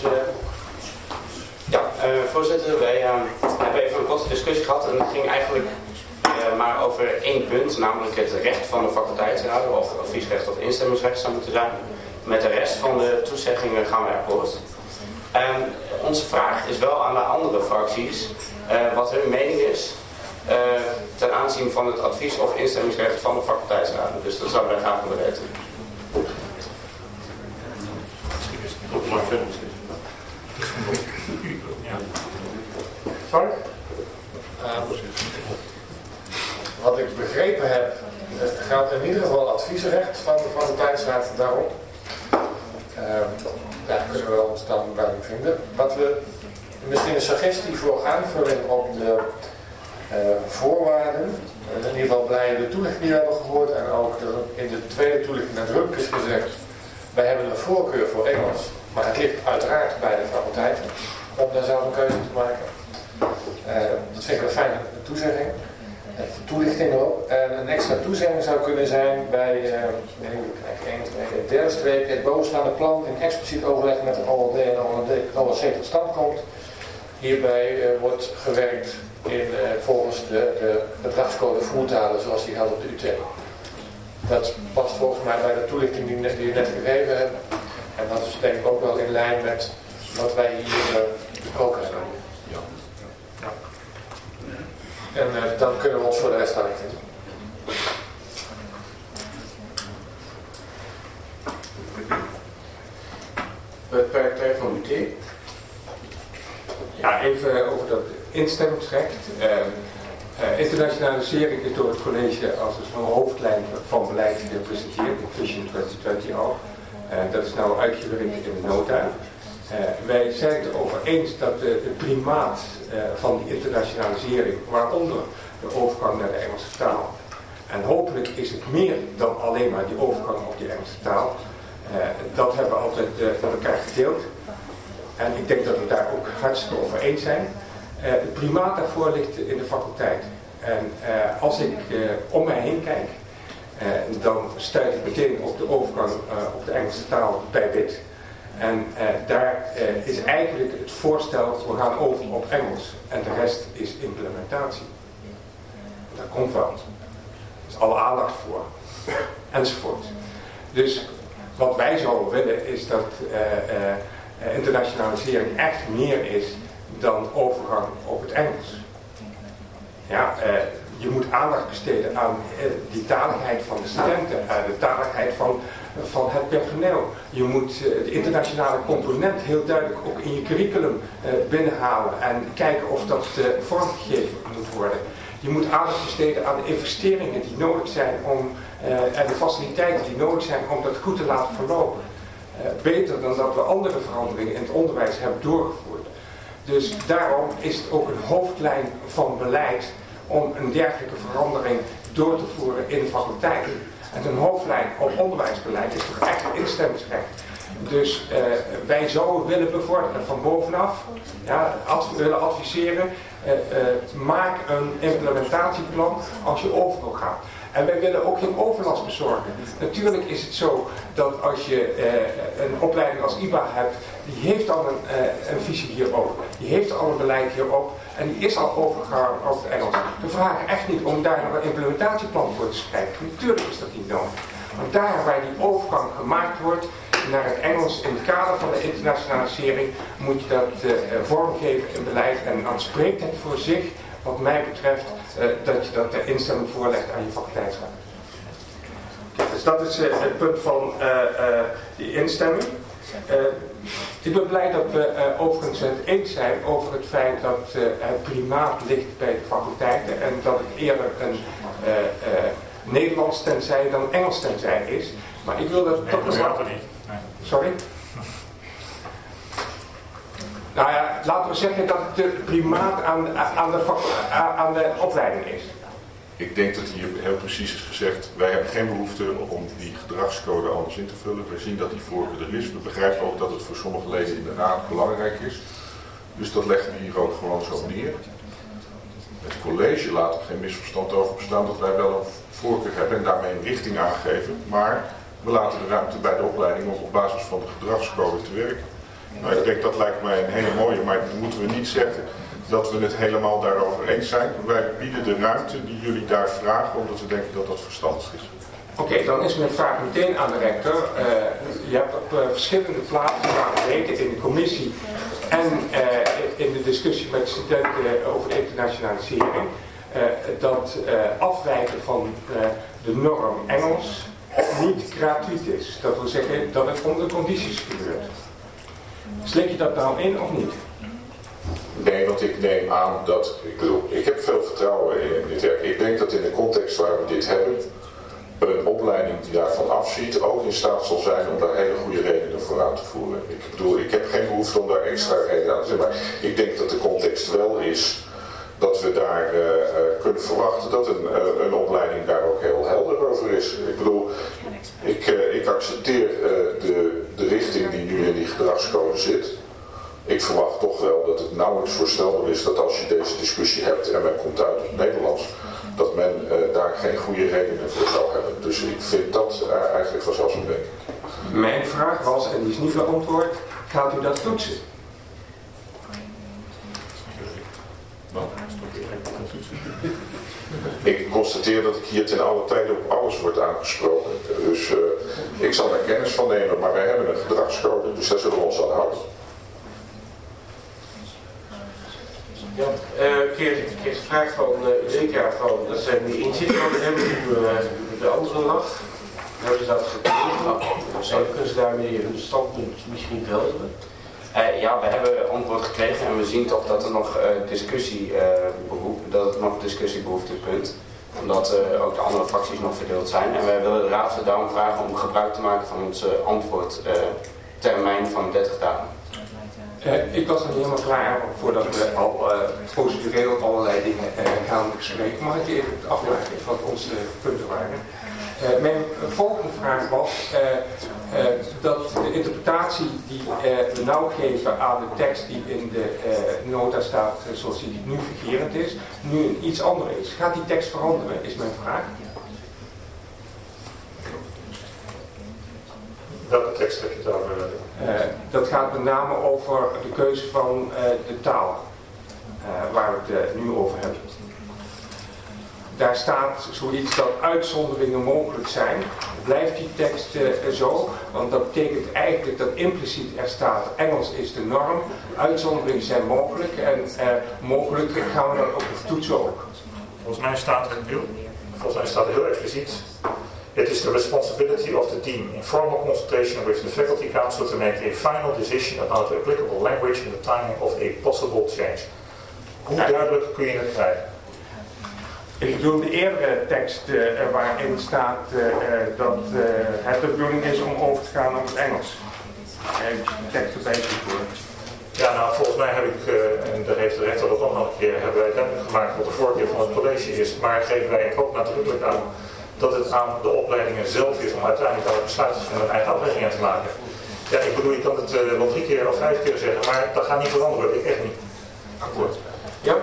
Voorzitter, wij hebben even een korte discussie gehad en het ging eigenlijk maar over 1 punt, namelijk het recht van de faculteitsraden, of adviesrecht of instemmingsrecht zou moeten zijn. Met de rest van de toezeggingen gaan we akkoord. En onze vraag is wel aan de andere fracties wat hun mening is ten aanzien van het advies- of instemmingsrecht van de faculteitsraden. Dus dat zouden wij graag willen weten. Frank? Wat ik begrepen heb, geldt in ieder geval adviesrecht van de faculteitsraad daarop. Daar kunnen we ons dan bij vinden. Wat we misschien een suggestie voor aanvulling op de voorwaarden. In ieder geval blij de toelichting die we hebben gehoord en ook in de tweede toelichting nadrukkelijk is gezegd. Wij hebben een voorkeur voor Engels, maar het ligt uiteraard bij de faculteiten om daar zelf een keuze te maken. Dat vind ik een fijne toezegging. Toelichting erop. En een extra toezegging zou kunnen zijn bij het derde streepje. Het bovenstaande plan in expliciet overleg met de OLD en OLC tot stand komt. hierbij wordt gewerkt volgens de gedragscode voertalen zoals die geldt op de UT. Dat past volgens mij bij de toelichting die je net gegeven hebt. En dat is denk ik ook wel in lijn met wat wij hier besproken hebben. Ja. En dan kunnen we ons voor de rest aanrichten. Partij van UT. Ja, even over dat instemmingsrecht. Internationalisering is door het college als een hoofdlijn van beleid gepresenteerd in Vision 2020 al. Dat is nou uitgewerkt in de nota. Wij zijn het erover eens dat de primaat van die internationalisering, waaronder de overgang naar de Engelse taal. En hopelijk is het meer dan alleen maar die overgang op die Engelse taal. Dat hebben we altijd met elkaar gedeeld. En ik denk dat we daar ook hartstikke over eens zijn. Het primaat daarvoor ligt in de faculteit. En als ik om mij heen kijk, dan stuit ik meteen op de overgang op de Engelse taal bij WIT. En daar is eigenlijk het voorstel, we gaan over op Engels. En de rest is implementatie. Dat komt wel. Er is alle aandacht voor. Enzovoort. Dus wat wij zouden willen is dat internationalisering echt meer is dan overgang op het Engels. Ja, je moet aandacht besteden aan die taligheid van de studenten, de taligheid van het personeel. Je moet de internationale component heel duidelijk ook in je curriculum binnenhalen en kijken of dat vormgegeven moet worden. Je moet aandacht besteden aan de investeringen die nodig zijn en de faciliteiten die nodig zijn om dat goed te laten verlopen. Beter dan dat we andere veranderingen in het onderwijs hebben doorgevoerd. Dus daarom is het ook een hoofdlijn van beleid om een dergelijke verandering door te voeren in de faculteiten. En een hoofdlijn op onderwijsbeleid is toch echt instemmingsrecht. Dus wij zouden willen bevorderen van bovenaf, ja, willen adviseren, maak een implementatieplan als je over wil gaan. En wij willen ook geen overlast bezorgen. Natuurlijk is het zo dat als je een opleiding als IBA hebt, die heeft al een visie hierop. Die heeft al een beleid hierop. En die is al overgegaan op het Engels. We vragen echt niet om daar nog een implementatieplan voor te schrijven. Natuurlijk is dat niet nodig. Want daar waar die overgang gemaakt wordt naar het Engels in het kader van de internationalisering, moet je dat vormgeven in beleid. En dan spreekt het voor zich, wat mij betreft, dat je dat de instemming voorlegt aan je faculteitsraad. Dus dat is het punt van die instemming. Ik ben blij dat we overigens het eens zijn over het feit dat het primaat ligt bij de faculteiten en dat het eerder een Nederlands tenzij dan Engels tenzij is. Maar ik wil dat toch nog wat... Sorry? Nou ja, laten we zeggen dat het de primaat aan de opleiding is. Ik denk dat hier heel precies is gezegd, wij hebben geen behoefte om die gedragscode anders in te vullen. We zien dat die voorkeur er is. We begrijpen ook dat het voor sommige leden in de raad belangrijk is. Dus dat leggen we hier ook gewoon zo neer. Het college laat er geen misverstand over bestaan dat wij wel een voorkeur hebben en daarmee een richting aangeven. Maar we laten de ruimte bij de opleiding om op basis van de gedragscode te werken. Nou, ik denk dat lijkt mij een hele mooie, maar dan moeten we niet zeggen dat we het helemaal daarover eens zijn. Wij bieden de ruimte die jullie daar vragen, omdat we denken dat dat verstandig is. Oké, dan is mijn vraag meteen aan de rector. Je hebt op verschillende plaatsen laten weten in de commissie en in de discussie met studenten over internationalisering dat afwijken van de norm Engels niet gratuit is. Dat wil zeggen dat het onder condities gebeurt. Slik je dat nou in of niet? Nee, want ik neem aan dat, ik heb veel vertrouwen in dit werk. Ik denk dat in de context waar we dit hebben, een opleiding die daarvan afziet ook in staat zal zijn om daar hele goede redenen voor aan te voeren. Ik heb geen behoefte om daar extra redenen aan te zetten, maar ik denk dat de context wel is dat we daar kunnen verwachten dat een opleiding daar ook heel helder over is. Ik bedoel, ik accepteer de richting die nu in die gedragscode zit. Ik verwacht toch wel dat het nauwelijks voorstelbaar is dat als je deze discussie hebt en men komt uit op het Nederlands, dat men daar geen goede redenen voor zou hebben. Dus ik vind dat eigenlijk vanzelfsprekend. Mijn vraag was, en die is niet beantwoord, gaat u dat toetsen? Ik constateer dat ik hier ten alle tijde op alles word aangesproken. Dus ik zal daar kennis van nemen, maar wij hebben een gedragscode, dus daar zullen we ons aan houden. Ja, Keert de vraag van Eureka van, dat zijn die inzichten van hebben de andere lag. Hebben ze dat gekregen? Kunnen ze daarmee hun standpunt misschien velderen? Ja, we hebben antwoord gekregen en we zien toch dat er nog discussie behoeft dit punt. Omdat ook de andere fracties nog verdeeld zijn. En wij willen de Raad daarom vragen om gebruik te maken van onze antwoordtermijn van 30 dagen. Ik was nog niet helemaal klaar voordat we al procedureel allerlei dingen gaan bespreken. Mag ik even afmaken wat onze punten waren? Mijn volgende vraag was dat de interpretatie die we nou geven aan de tekst die in de nota staat zoals die nu fungerend is, nu een iets andere is. Gaat die tekst veranderen, is mijn vraag. Welke tekst heb je het over? Dat gaat met name over de keuze van de taal, waar we het nu over hebben. Daar staat zoiets dat uitzonderingen mogelijk zijn. Blijft die tekst zo? Want dat betekent eigenlijk dat impliciet er staat Engels is de norm, uitzonderingen zijn mogelijk en mogelijk gaan we dat op de toetsen ook. Volgens mij staat er heel expliciet. It is the responsibility of the dean, in formal consultation with the faculty council, to make a final decision about the applicable language and the timing of a possible change. Hoe duidelijk kun je het krijgen? Ik bedoel de eerdere tekst waarin staat dat het de bedoeling is om over te gaan naar het Engels. De tekst erbij toevoegen. Ja, nou volgens mij heb ik, en daar heeft de rechter dat ook nog een keer, hebben wij duidelijk gemaakt wat de voorkeur van het college is, maar geven wij ook nadrukkelijk aan dat het aan de opleidingen zelf is om uiteindelijk daar besluiten van hun eigen afwegingen te maken. Ja, ik bedoel, je kan het wel 3 keer of 5 keer zeggen, maar dat gaat niet veranderen, ik echt niet. Akkoord. Ja.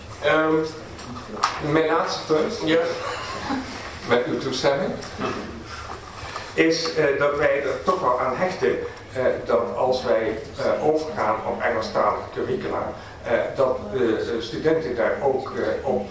Mijn laatste punt, Ja. met uw toestemming, is dat wij er toch wel aan hechten dat als wij overgaan op Engelstalige curricula, dat de studenten daar ook op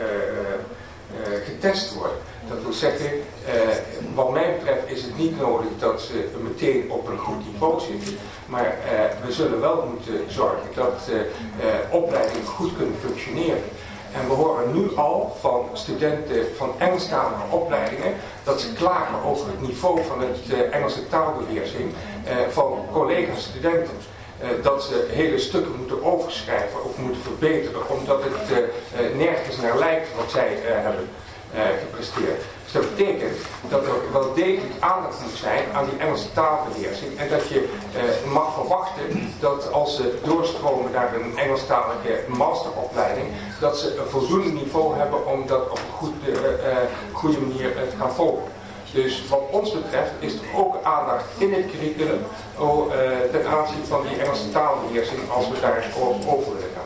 getest worden. Dat wil zeggen, wat mij betreft is het niet nodig dat ze meteen op een goed niveau zitten, maar we zullen wel moeten zorgen dat opleidingen goed kunnen functioneren. En we horen nu al van studenten van Engelstalige opleidingen dat ze klagen over het niveau van het Engelse taalbeheersing van collega-studenten. Dat ze hele stukken moeten overschrijven of moeten verbeteren, omdat het nergens naar lijkt wat zij hebben gepresteerd. Dus dat betekent dat er wel degelijk aandacht moet zijn aan die Engelse taalbeheersing en dat je mag verwachten dat als ze doorstromen naar een Engelstalige masteropleiding, dat ze een voldoende niveau hebben om dat op een goede manier te gaan volgen. Dus wat ons betreft is er ook aandacht in het curriculum ten aanzien van die Engelse taalbeheersing als we daar over willen gaan.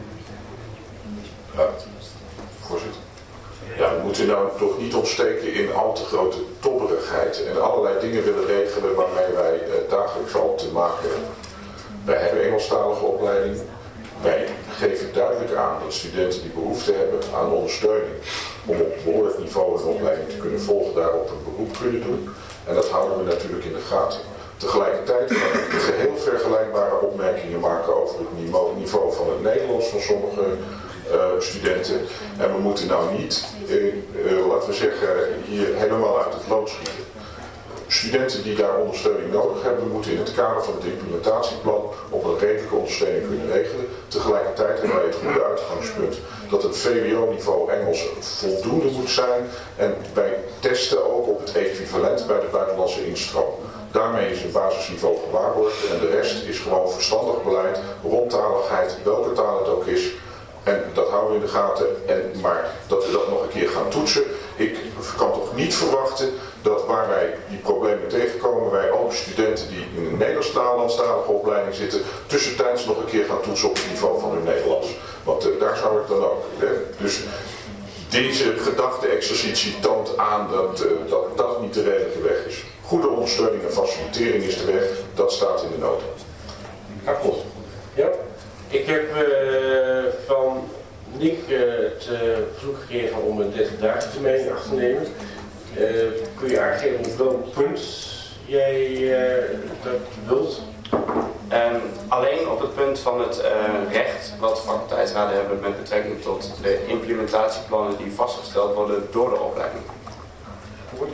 Ja, voorzitter. Ja, we moeten nou toch niet ontsteken in al te grote tobberigheid en allerlei dingen willen regelen waarmee wij dagelijks al te maken hebben. Wij hebben Engelstalige opleidingen. Wij geven duidelijk aan dat studenten die behoefte hebben aan ondersteuning om op behoorlijk niveau een opleiding te kunnen volgen, daarop een beroep kunnen doen. En dat houden we natuurlijk in de gaten. Tegelijkertijd kan ik geheel vergelijkbare opmerkingen maken over het niveau van het Nederlands van sommige studenten. En we moeten nou niet, laten we zeggen, hier helemaal uit het lood schieten. Studenten die daar ondersteuning nodig hebben, moeten in het kader van het implementatieplan op een redelijke ondersteuning kunnen regelen. Tegelijkertijd hebben wij het goede uitgangspunt dat het VWO-niveau Engels voldoende moet zijn. En wij testen ook op het equivalent bij de buitenlandse instroom. Daarmee is het basisniveau gewaarborgd en de rest is gewoon verstandig beleid, rondtaligheid, welke taal het ook is. En dat houden we in de gaten, maar dat we dat nog een keer gaan toetsen. Ik kan toch niet verwachten dat waar wij die problemen tegenkomen, wij ook studenten die in een Nederlandstalige opleiding zitten, tussentijds nog een keer gaan toetsen op het niveau van hun Nederlands. Want daar zou ik dan ook. Dus deze gedachte-exercitie toont aan dat dat niet de redelijke weg is. Goede ondersteuning en facilitering is de weg, dat staat in de nota. Akkoord. Ja. Ik heb van Nick het verzoek gekregen om een 30-daagse termijn in acht te nemen. Kun je aangeven op welk punt jij dat wilt? Alleen op het punt van het recht wat faculteitsraden hebben met betrekking tot de implementatieplannen die vastgesteld worden door de opleiding. Goed.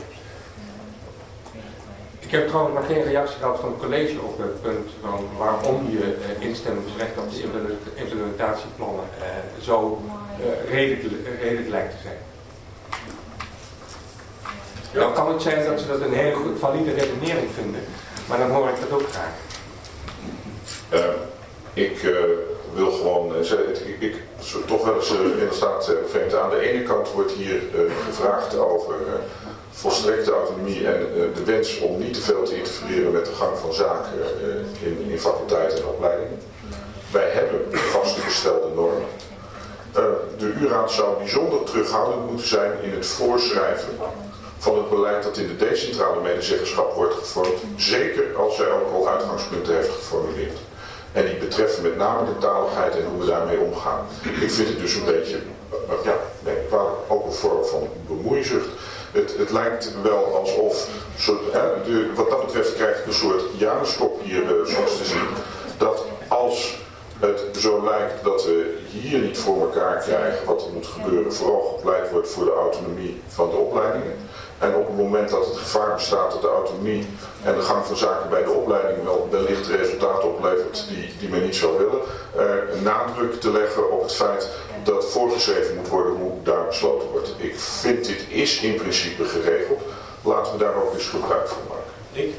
Ik heb trouwens maar geen reactie gehad van het college op het punt van waarom je instemmingsrecht op de implementatieplannen zo redelijk lijkt te zijn. Ja. Dan kan het zijn dat ze dat een hele goed valide redenering vinden, maar dan hoor ik dat ook graag. Ik wil gewoon ik toch wel eens inderdaad vreemd. Aan de ene kant wordt hier gevraagd over volstrekte autonomie en de wens om niet te veel te interfereren met de gang van zaken in faculteiten en opleidingen. Wij hebben vastgestelde normen. De U-raad zou bijzonder terughoudend moeten zijn in het voorschrijven van het beleid dat in de decentrale medezeggenschap wordt gevormd, zeker als zij ook al uitgangspunten heeft geformuleerd. En die betreffen met name de taligheid en hoe we daarmee omgaan. Ik vind het dus een beetje, ook een vorm van bemoeizucht. Het lijkt wel alsof, wat dat betreft krijg ik een soort januskop hier soms te zien, dat als het zo lijkt dat we hier niet voor elkaar krijgen wat er moet gebeuren, vooral gepleit wordt voor de autonomie van de opleidingen. En op het moment dat het gevaar bestaat dat de autonomie en de gang van zaken bij de opleiding wel wellicht resultaten oplevert die men niet zou willen, nadruk te leggen op het feit dat voorgeschreven moet worden hoe daar besloten wordt. Ik vind dit is in principe geregeld. Laten we daar ook eens gebruik van maken. Ik?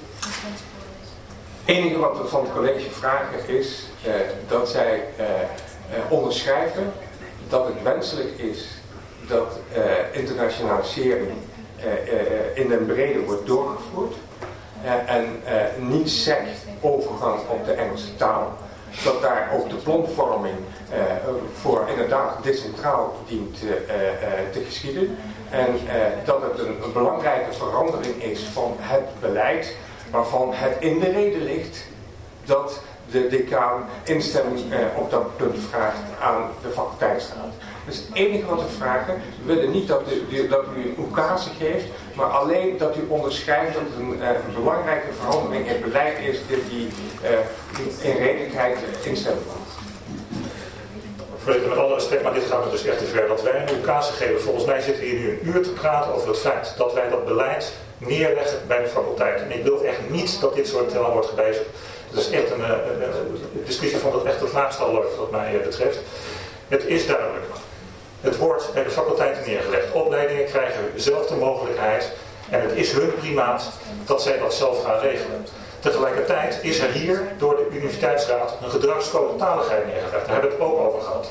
Het enige wat we van het college vragen is dat zij onderschrijven dat het wenselijk is dat internationalisering in den brede wordt doorgevoerd en niet sec overgang op de Engelse taal. Dat daar ook de planvorming voor inderdaad decentraal dient te geschieden. En dat het een belangrijke verandering is van het beleid waarvan het in de reden ligt dat de decaan instemming op dat punt vraagt aan de faculteitsraad. Dus het enige wat we vragen, we willen niet dat u een oekase geeft, maar alleen dat u onderschrijft dat het een belangrijke verandering in het beleid is die in redelijkheid instemming wordt. Voorzitter, met alle respect, maar dit gaat er dus echt te ver. Dat wij een oekase geven, volgens mij zitten we hier nu een uur te praten over het feit dat wij dat beleid neerleggen bij de faculteit. En ik wil echt niet dat dit soort thema wordt gebezigd. Het is echt een discussie van dat echt het laagste al wat mij betreft. Het is duidelijk. Het wordt bij de faculteiten neergelegd. Opleidingen krijgen zelf de mogelijkheid en het is hun primaat dat zij dat zelf gaan regelen. Tegelijkertijd is er hier door de universiteitsraad een gedragscode taligheid neergelegd. Daar hebben we het ook over gehad.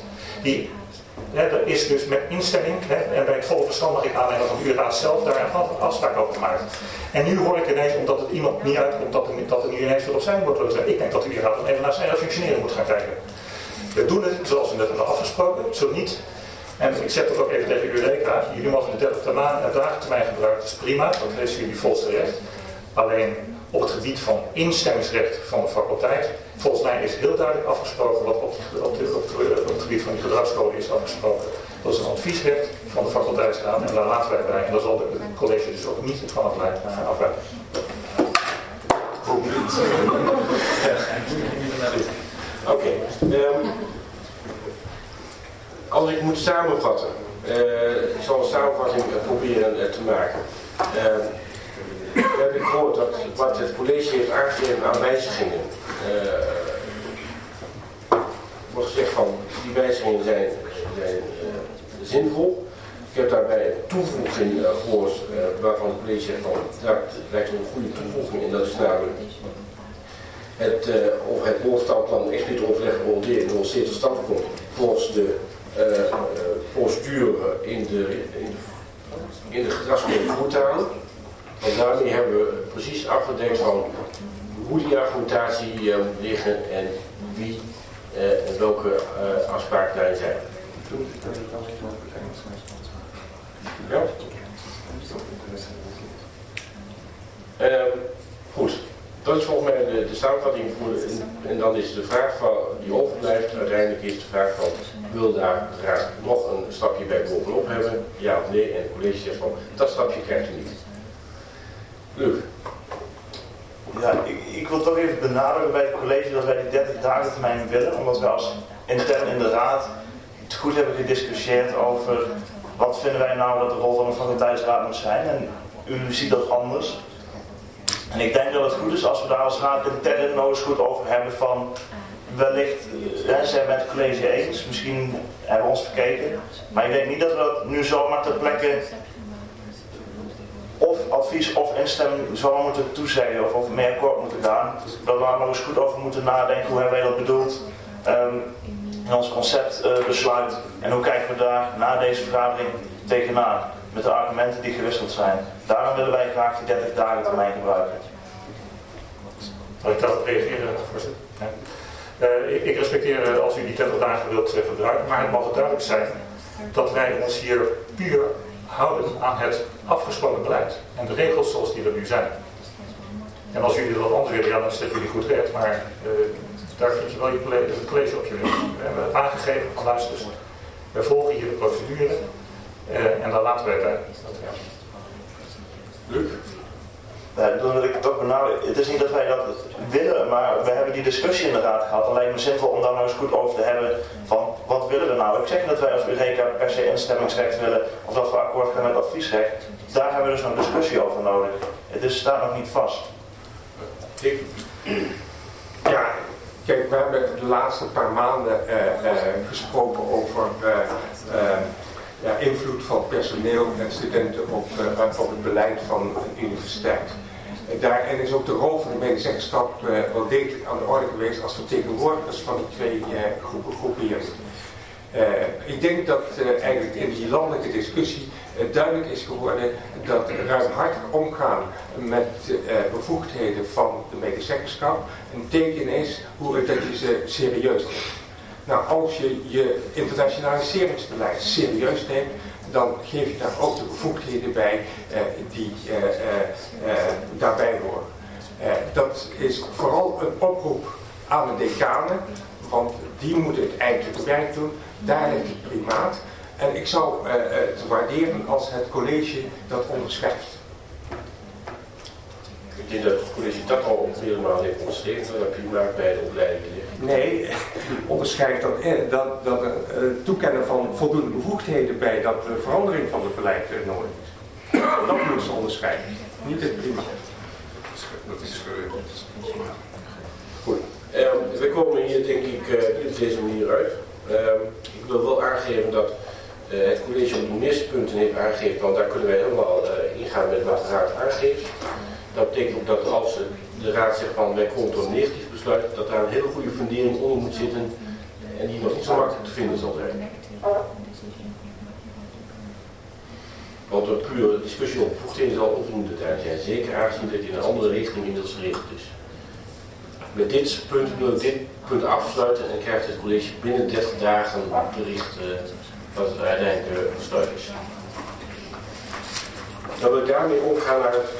Er is dus met instemming en bij het volle verstand mag ik aannemen van de U-raad zelf daar een afspraak over gemaakt. En nu hoor ik ineens, omdat het iemand niet uitkomt, dat er nu ineens wat op zijn wordt. Ik denk dat de U-raad dan even naar zijn functioneren moet gaan kijken. We doen het zoals we net hebben afgesproken, zo niet. En ik zeg dat ook even tegen Eureka. Jullie mogen de 30 dagen termijn gebruiken, dat is prima, dat heeft jullie volste recht. Alleen op het gebied van instemmingsrecht van de faculteit, volgens mij is heel duidelijk afgesproken wat op het gebied van die gedragscode is afgesproken. Dat is een adviesrecht van de faculteitsraad en daar laten wij bij. En daar zal het college dus ook niet van afwijken. Oké. Als ik moet samenvatten, ik zal een samenvatting proberen te maken. We hebben gehoord dat wat het college heeft aangegeven aan wijzigingen. Wordt gezegd van die wijzigingen zijn zinvol. Ik heb daarbij een toevoeging gehoord waarvan het college zegt van dat lijkt een goede toevoeging en dat is namelijk het bovenstandplan expliciet overleg in ons tot stand komt volgens de procedure in de gedragscode voertalen. Want daarmee hebben we precies afgedekt van hoe die argumentatie liggen en wie en welke afspraken daarin zijn. Ja? Goed. Dat is volgens mij de samenvatting en dan is de vraag van, die overblijft, uiteindelijk is de vraag van, wil daar de raad nog een stapje bij bovenop hebben, ja of nee, en het college zegt van, dat stapje krijgt u niet. Luc. Ja, ik wil toch even benadrukken bij het college dat wij die 30 dagen termijn willen, omdat wij als intern in de raad het goed hebben gediscussieerd over wat vinden wij nou dat de rol van een faculteitsraad moet zijn en u ziet dat anders. En ik denk dat het goed is als we daar als raad intern nog eens goed over hebben van wellicht zijn we het college eens, misschien hebben we ons verkeken, maar ik denk niet dat we dat nu zomaar ter plekke of advies of instemming zomaar moeten toezeggen of mee akkoord moeten gaan. Dat we daar nog eens goed over moeten nadenken, hoe hebben wij dat bedoeld in ons conceptbesluit en hoe kijken we daar na deze vergadering tegenaan met de argumenten die gewisseld zijn. Daarom willen wij graag die 30 dagen termijn gebruiken. Zal ik daarop reageren, voorzitter? Ja. Ik respecteer als u die 30 dagen wilt gebruiken, maar het mag duidelijk zijn dat wij ons hier puur houden aan het afgesproken beleid en de regels zoals die er nu zijn. En als jullie dat anders willen, ja, dan zitten jullie goed recht, maar daar vind je wel het college op je weg. We hebben aangegeven van luister, wij volgen hier de procedure en daar laten wij bij. Luc? Ja, dan wil ik het toch benadrukken. Het is niet dat wij dat willen, maar we hebben die discussie in de raad gehad. Het lijkt me zinvol om daar nou eens goed over te hebben van wat willen we nou. Ik zeg niet dat wij als Eureka per se instemmingsrecht willen of dat we akkoord gaan met adviesrecht. Daar hebben we dus een discussie over nodig. Het staat nog niet vast. Ja, kijk, we hebben de laatste paar maanden gesproken over invloed van personeel en studenten op het beleid van een universiteit. Daarin is ook de rol van de medezeggenschap wel degelijk aan de orde geweest als vertegenwoordigers van de twee groepen hier. Ik denk dat eigenlijk in die landelijke discussie duidelijk is geworden dat ruimhartig omgaan met bevoegdheden van de medezeggenschap een teken is dat je ze serieus neemt. Nou, als je je internationaliseringsbeleid serieus neemt, dan geef je daar ook de bevoegdheden bij die daarbij horen. Dat is vooral een oproep aan de decanen, want die moeten het eindelijke werk doen. Daar ligt het primaat. En ik zou het waarderen als het college dat onderschrijft. Ik denk dat het college dat al helemaal heeft onderschreven, dat primaat bij de opleiding ligt. Nee, onderschrijft dat een toekennen van voldoende bevoegdheden bij dat de verandering van het beleid nodig is. Dat moeten ze onderschrijven, niet het primaat. Dat is geregeld. Goed. We komen hier denk ik op deze manier uit. Ik wil wel aangeven dat het college op de meeste punten heeft aangegeven, want daar kunnen wij helemaal ingaan met wat de raad aangeeft. Dat betekent ook dat als de raad zegt van wij komen tot een negatief besluit, dat daar een hele goede fundering onder moet zitten en die nog niet zo makkelijk te vinden zal zijn. Want een pure discussie op bevoegdheden zal onvoldoende tijd zijn, zeker aangezien dat in een andere richting inmiddels geregeld is. Met dit punt wil ik dit punt afsluiten en krijgt het college binnen 30 dagen bericht wat het uiteindelijke besluit is. Dan wil ik daarmee overgaan naar het